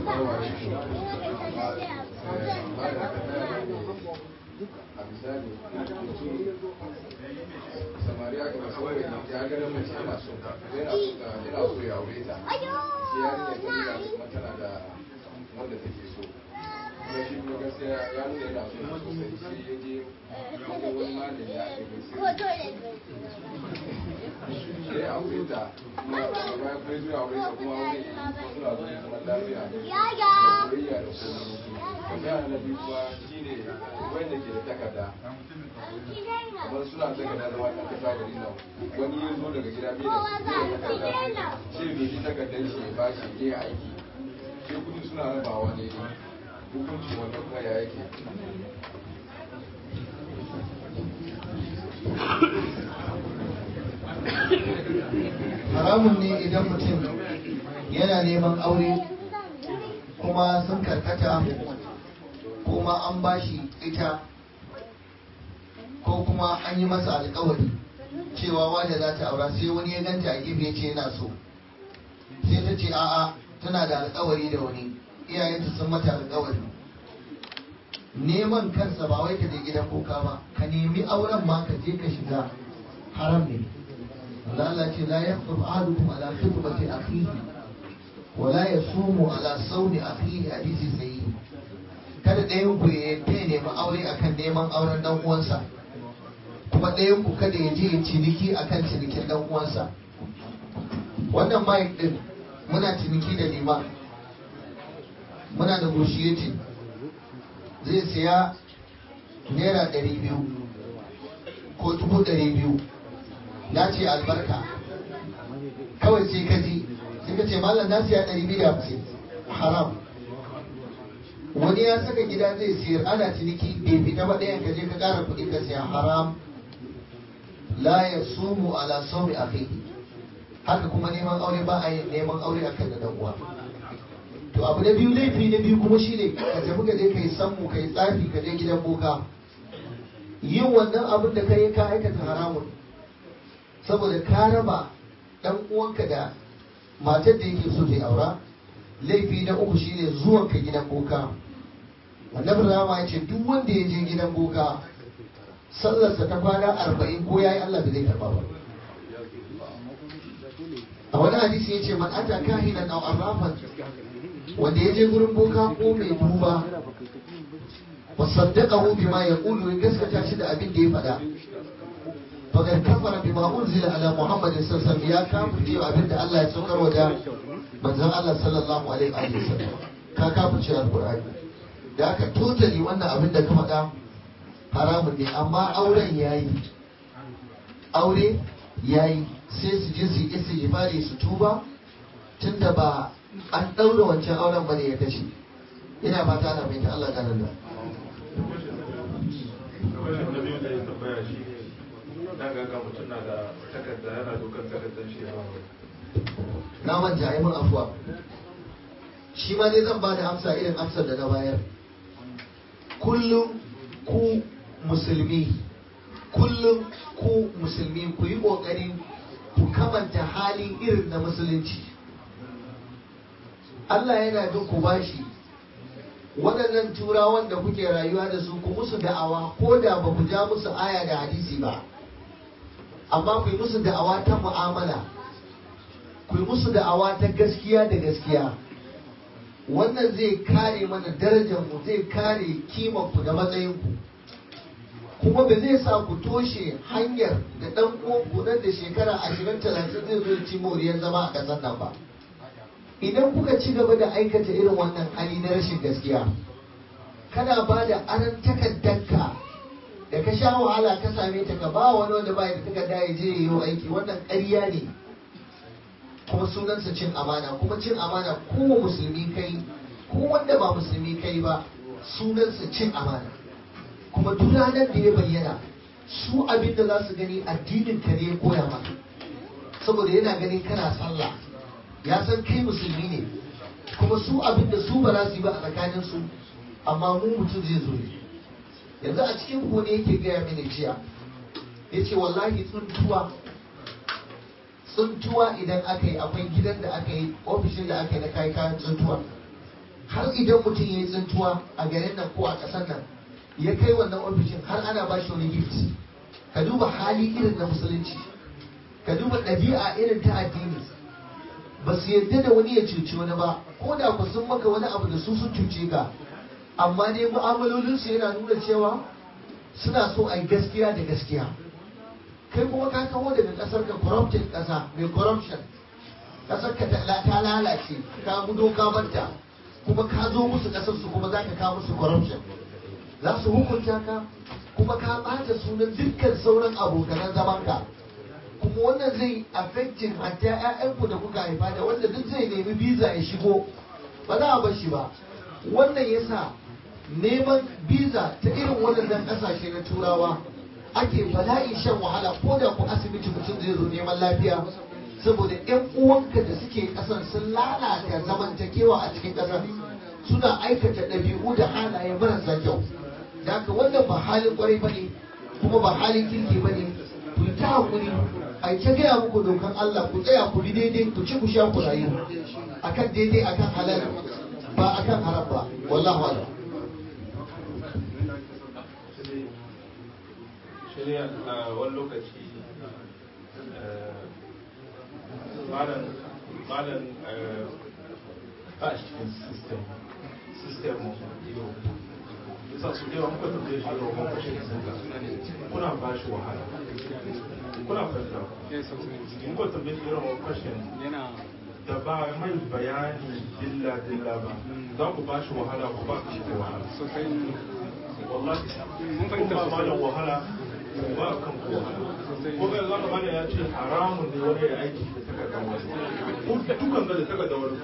a misali samari aka ba kawai ya ganin mace yana so ka yana so ka yana so ya aure ta sai yarinya ta nuna kuma tana da wanda take so kuma shi kuma gaskiya ya nuna yana so na sosai sai ya je wajen wani malami ya ake mai sirri sai ya aure ta kuma daga baya kuma zuwa aure ta kuma aure suna zuwa zaman lafiya da soyayya da komai tambaya na biyu kuma shine wanda ke da takarda kamar suna takarda da wata ta gari nan wani ya zo daga gida bai da takarda sai bai ji takardar shi ya ba shi ya aiki sai kudi suna rabawa ne hukuncin wannan kuma ya yake haramun ne idan mutum yana neman aure kuma sun karkata kuma an bashi ita ko kuma an yi masa alkawari cewa wanda za ta aura sai wani ya ganta a gefe ce yana so sai ta ce a'a tana da alkawari da wani iyayenta sun mata alkawari neman kansa ba wai ka je gidan boka ba ka nemi auren ma ka je ka shiga haram ne Allah ce la yaqfu ahadukum ala khitbati akhihi wa la yasumu ala sawmi akhihi hadisi sahihi kada ɗayan ku ya nemi aure akan neman auren dan uwansa kuma ɗayan ku kada ya je ciniki akan cinikin dan uwansa. Wannan mic din muna ciniki da liman muna negotiating zai siya naira ɗari biyu ko dubu ɗari biyu na ce albarka kawai sai ka ji sai ka ce malam na siya ɗari biyu da hamsin haram. Wani ya saka gida zai siyar ana ciniki bai fita ba ɗayan ka je ka ƙara kuɗi ka siya haram. La ya sumu ala saumi akhihi. Haka kuma neman aure ba a yin neman aure akan da dan uwa. To abu na biyu laifi na biyu kuma shine ka tafi ka je kai sammu kai tsafi ka je gidan boka. Yin wannan abin da kai ka aikata haramun. Saboda ka raba dan uwanka da matar da yake so ta aura. Laifi na uku shine zuwan ka gidan boka. Annabi Rama ya ce duk wanda ya je gidan boka sallarsa ta kwana arba'in ko yayi Allah bai zai karba ba. A wani hadisi ya ce man ata kahinan aw arrafan wanda ya je gurin boka ko mai duba wa saddaqahu bima yaqulu ya gaskata shi da abin da ya faɗa faqad kafara bima unzila ala Muhammadin sallallahu alaihi wasallam ya kafirce abin da Allah ya saukar wa da manzon Allah sallallahu alaihi wasallam ka kafirce alqur'ani da aka totally wannan abin da ka faɗa haramun ne amma auren yayi aure yayi sai su je su yi istighfari su tuba tunda ba an daura wancan auren bane ya kashe ina fata ana mai ta Allah da nan da na manta yi mun afuwa shi ma dai zan ba da amsa irin amsar da na bayar kullum ku musulmi kullum ku musulmi ku yi ƙoƙari ku kamanta halin irin na musulunci Allah yana bin ku bashi waɗannan turawan da kuke rayuwa da su ku musu da'awa ko da ba ku ja musu aya da hadisi ba amma ku yi musu da'awa ta mu'amala ku yi musu da'awa ta gaskiya da gaskiya wannan zai kare mana darajar mu zai kare kimar ku da matsayin ku kuma ba zai sa ku toshe hanyar da dan uwan ku nan da shekara ashirin talatin zai zo ci moriyar zama a ƙasar nan ba idan kuka ci gaba da aikata irin wannan hali na rashin gaskiya kana ba da aran takaddarka da ka sha wahala ka same ta ka ba wani wanda ba da takarda ya je yi aiki wannan ƙarya ne kuma sunansa cin amana kuma cin amana ko musulmi kai ko wanda ba musulmi kai ba sunansa cin amana kuma duk ranar da ya bayyana su abin da za su gani addinin ka ne ya koya maka saboda yana ganin kana sallah ya san kai musulmi ne kuma su abin da su ba za su yi ba a tsakanin su amma mu mutum zai zo ne yanzu a cikin ko ne yake gaya mini jiya ya ce wallahi tsuntuwa tsuntuwa idan aka yi akwai gidan da aka yi ofishin da aka yi na kai kayan tsuntuwa har idan mutum ya yi tsintuwa a garin nan ko a ƙasar nan ya kai wannan ofishin har ana ba shi wani gift. Ka duba hali irin na musulunci, ka duba ɗabi'a irin ta addini. Ba su yarda da wani ya cuci wani ba, ko da ku sun maka wani abu da su sun cuce ka, amma dai mu'amalolinsu yana nuna cewa suna so a yi gaskiya da gaskiya. Kai kuma ka kawo daga ƙasar ka corrupted ƙasa mai corruption, ƙasar ka ta lalace, ka gudo ka banta, kuma ka zo musu ƙasar su kuma za ka kawo musu corruption. Za su hukunta ka kuma ka ɓata sunan dukkan sauran abokanan zamanka. Kuma wannan zai affecting hatta 'ya'yanku da kuka haifa da wanda duk zai nemi visa ya shigo ba za a bar shi ba. Wannan yasa neman visa ta irin waɗannan ƙasashe na turawa ake bala'in shan wahala, ko da ku asibiti mutum zai zo neman lafiya, saboda 'yan uwanka da suke ƙasar sun lalata zamantakewa a cikin ƙasar, suna aikata ɗabi'u da halaye marasa kyau. Da haka wannan ba halin ƙwarai ba ne, kuma ba halin kirki ba ne. Ku yi ta haƙuri, a ta gaya muku dokan Allah, ku tsaya ku bi daidai, ku ci ku sha ku rayu akan daidai, akan halal ba akan haram ba. Wallahu a'lam. Shirya a wani lokaci malam malam ba shi cikin system system yau yasa su yawa muka tafiye shi yau muka shi kuna ba shi wahala, kuna fahimta muka tafiye shi yau question da ba mai bayani dilla dilla ba, za ku ba shi wahala ku ba shi wahala wallahi kun ba malam wahala ba kan ko ko ga zaka bada ya ce haramun ne wani ya aiki da takardar wani ko dukan da takardar wani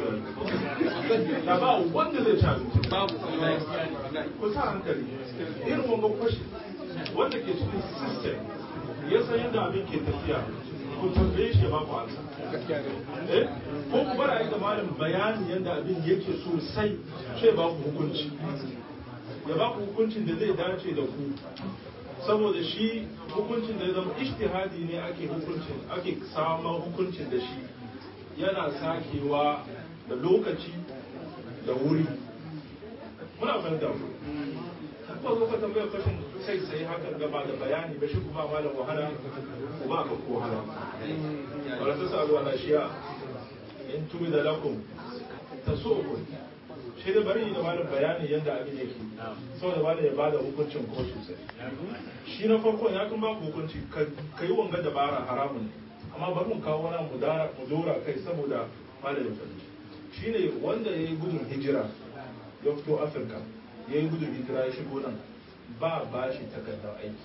ko da ba wanda zai ci abinci babu ko sa hankali irin wannan kwashi wanda ke cikin system ya san yadda abin ke tafiya, ku tambaye shi ba ku ansa eh ko ku bar ayi da malam bayani yadda abin yake so sai sai ba ku hukunci, ya ba ku hukuncin da zai dace da ku, saboda shi hukuncin da ya zama ijtihadi ne ake hukuncin ake samun hukuncin da shi yana sakewa da lokaci da wuri. Muna fahimta ku kuma zo ka tambaya kashin sai sai hakan gaba da bayani ba shi ku ba malam wahala ku ba ka ko wahala. Wala ta salu ala shiya in tumi da lakum tasukum, shi da bari da malam bayani yadda abin yake saboda malam ya bada hukuncin ko sosai. Shi na farko ya kun ba ku hukunci ka yi wanga dabara haramun ne, amma bari mu kawo wani mu dora kai saboda malam ya fahimci. Shi ne wanda ya yi gudun hijira ya fito Afirka, ya yi gudun hijira ya shigo nan, ba ba shi takardar aiki,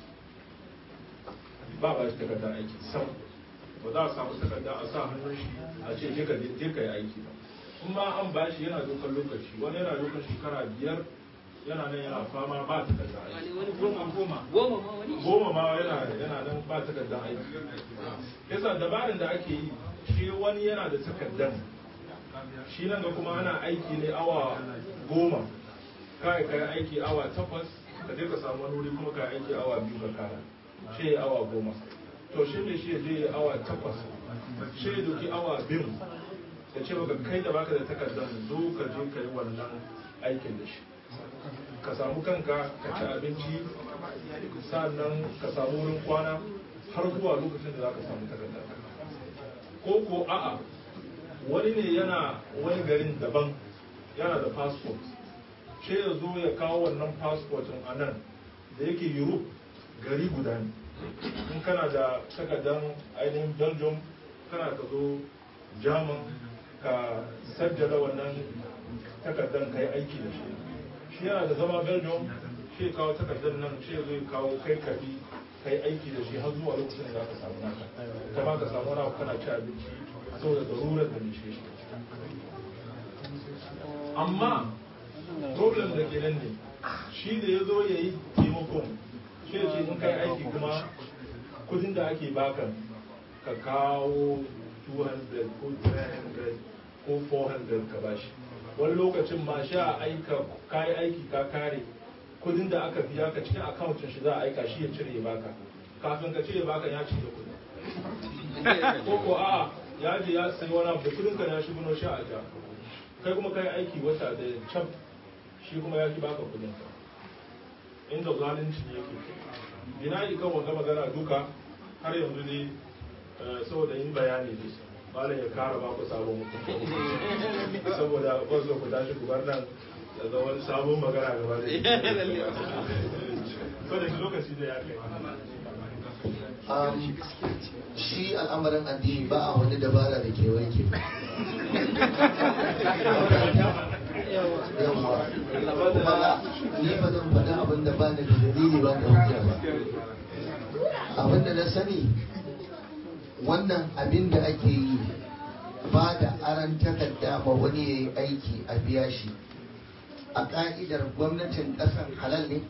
ba ba shi takardar aiki sam, ba za a samu takarda a sa hannun shi a ce je ka yi aiki ba. Kuma an ba shi yana dokar lokaci, wani yana dokar shekara biyar yana nan yana fama ba takardar aiki, goma ma yana yana nan ba takardar aiki. Yasa dabarin da ake yi shi wani yana da takardar, shi nan ga kuma ana aiki ne awa goma, kai kai aiki awa takwas, ka je ka samu wani wuri kuma ka aiki awa biyu ka kara, shi awa goma. To shi ne shi ya je awa takwas, shi ya doki awa biyu da ce maka kai da baka da takardar zo ka je ka yi wannan aikin da shi, ka samu kanka ka ci abinci, sannan ka samu wurin kwana har zuwa lokacin da za ka samu takardar. Ko ko a'a wani ne yana wani garin daban yana da passport, sai ya zo ya kawo wannan passportin a nan da yake Europe gari guda ne. In kana da takardar ainihin Belgium kana ka zo German ka sajjada wannan takardar ka yi aiki da shi. Shi yana da zama Belgium, shi kawo takardar nan, shi zai kawo kai kabi ka yi aiki da shi har zuwa lokacin da za ka samu naka, kama ka samu wani kana ci abinci saboda darurar da nishe shi. Amma problem da ke nan ne, shi da ya zo ya yi taimakon, shi da ce in kai aiki kuma kudin da ake baka ka kawo two hundred ko three hundred ko four hundred ka bashi. Wani lokacin ma sha aika kayi aiki ka kare kudin da aka biya ka cikin akawuncin shi za a aika shi ya cire ya baka, kafin ka cire baka ya cire kudin. Ko ko a'a ya je ya sayi wani abu da kudin ka ya shigo no sha a ja kai kuma kai aiki wata da can shi kuma ya ki baka kudin ka inda zalunci ne yake bina ikan wanda magana duka har yanzu ne saboda yin bayani ne malam ya kara ba ku sabon mutum saboda ba zo ku tashi ku bar nan daga wani sabon magana gaba da saboda shi lokaci da ya kai shi al'amarin addini ba a wani dabara da ke warke yawa kuma ni ba zan faɗi abin da ba da dalili ba da hujja ba abin da na sani wannan abin da ake yi ba da aran takarda ma wani ya yi aiki a biya shi a ka'idar gwamnatin ƙasar halal ne?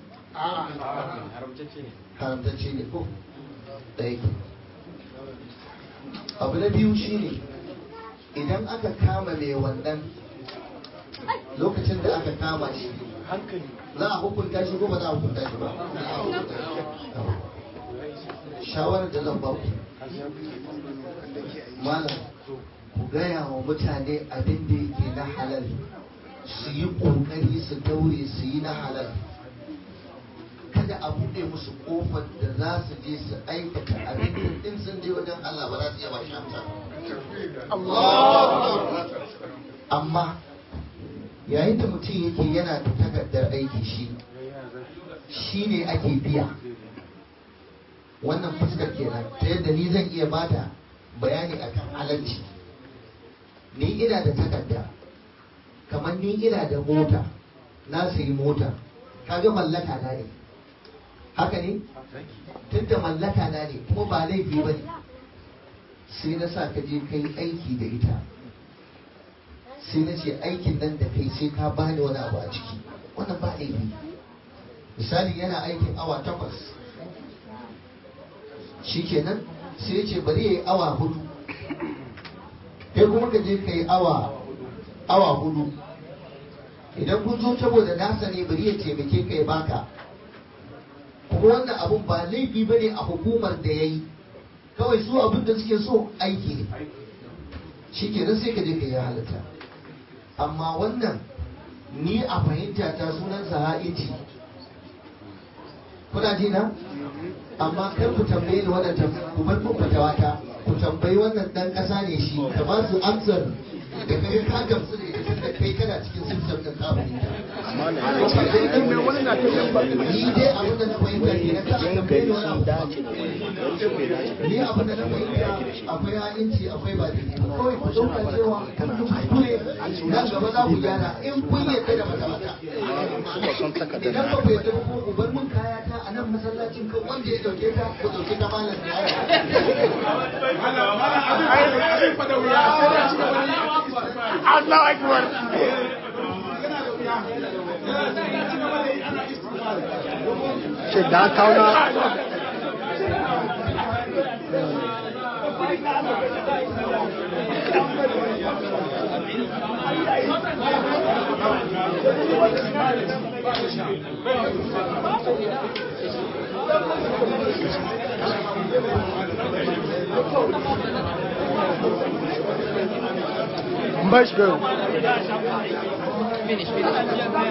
haramtacce ne ko? da yake abu na biyu shine idan aka kama mai wannan lokacin da aka kama shi za a hukunta shi ko ba za a hukunta shi ba shawarar da zan ba ku malam ku gaya wa mutane abin da yake na halal su yi ƙoƙari su daure su yi na halal kada a buɗe musu ƙofar da za su je su aikata abin da in sun je wajen Allah ba za su iya ba shi amsa amma yayin da mutum yake yana da takardar aiki shi shi ne ake biya wannan fuskar kenan ta yadda ni zan iya bada bayani akan halalci ni ina da takarda kamar ni ina da mota na sayi mota kaga mallaka na ne haka ne tunda mallaka na ne kuma ba laifi ba ne sai na sa ka je kai aiki da ita sai na ce aikin nan da kai sai ka bani wani abu a ciki wannan ba laifi misali yana aikin awa takwas shikenan sai ce bari ya yi awa hudu kai kuma ka je ka yi awa awa hudu idan kun zo saboda nasa ne bari ya taimake ka ya baka kuma wannan abun ba laifi ba ne a hukumar da ya yi kawai su abin da suke so aiki ne shi kenan sai ka je ka yi halatta amma wannan ni a fahimta ta sunansa ha'inci kuna ji na amma kar ku tambaye ni wannan ku bar mun fatawa ta ku tambayi wannan dan kasa ne shi ka ba su amsar da kai ka gamsu da ita da kai kana cikin system din ka fahimta ni dai abin da na fahimta ke na ka tambaye ni wani abu ni abin da na fahimta akwai ha'inci akwai ba daidai ba kawai ku dauka cewa kun yi kuskure nan gaba za ku gyara in kun yadda da matalaka idan ba ku yadda ba ku bar mun kaya ta a nan masallacin kan wanda ya dauke ta ku dauke ta malam Allah akbar ce da kauna Baş go. Finish, finish.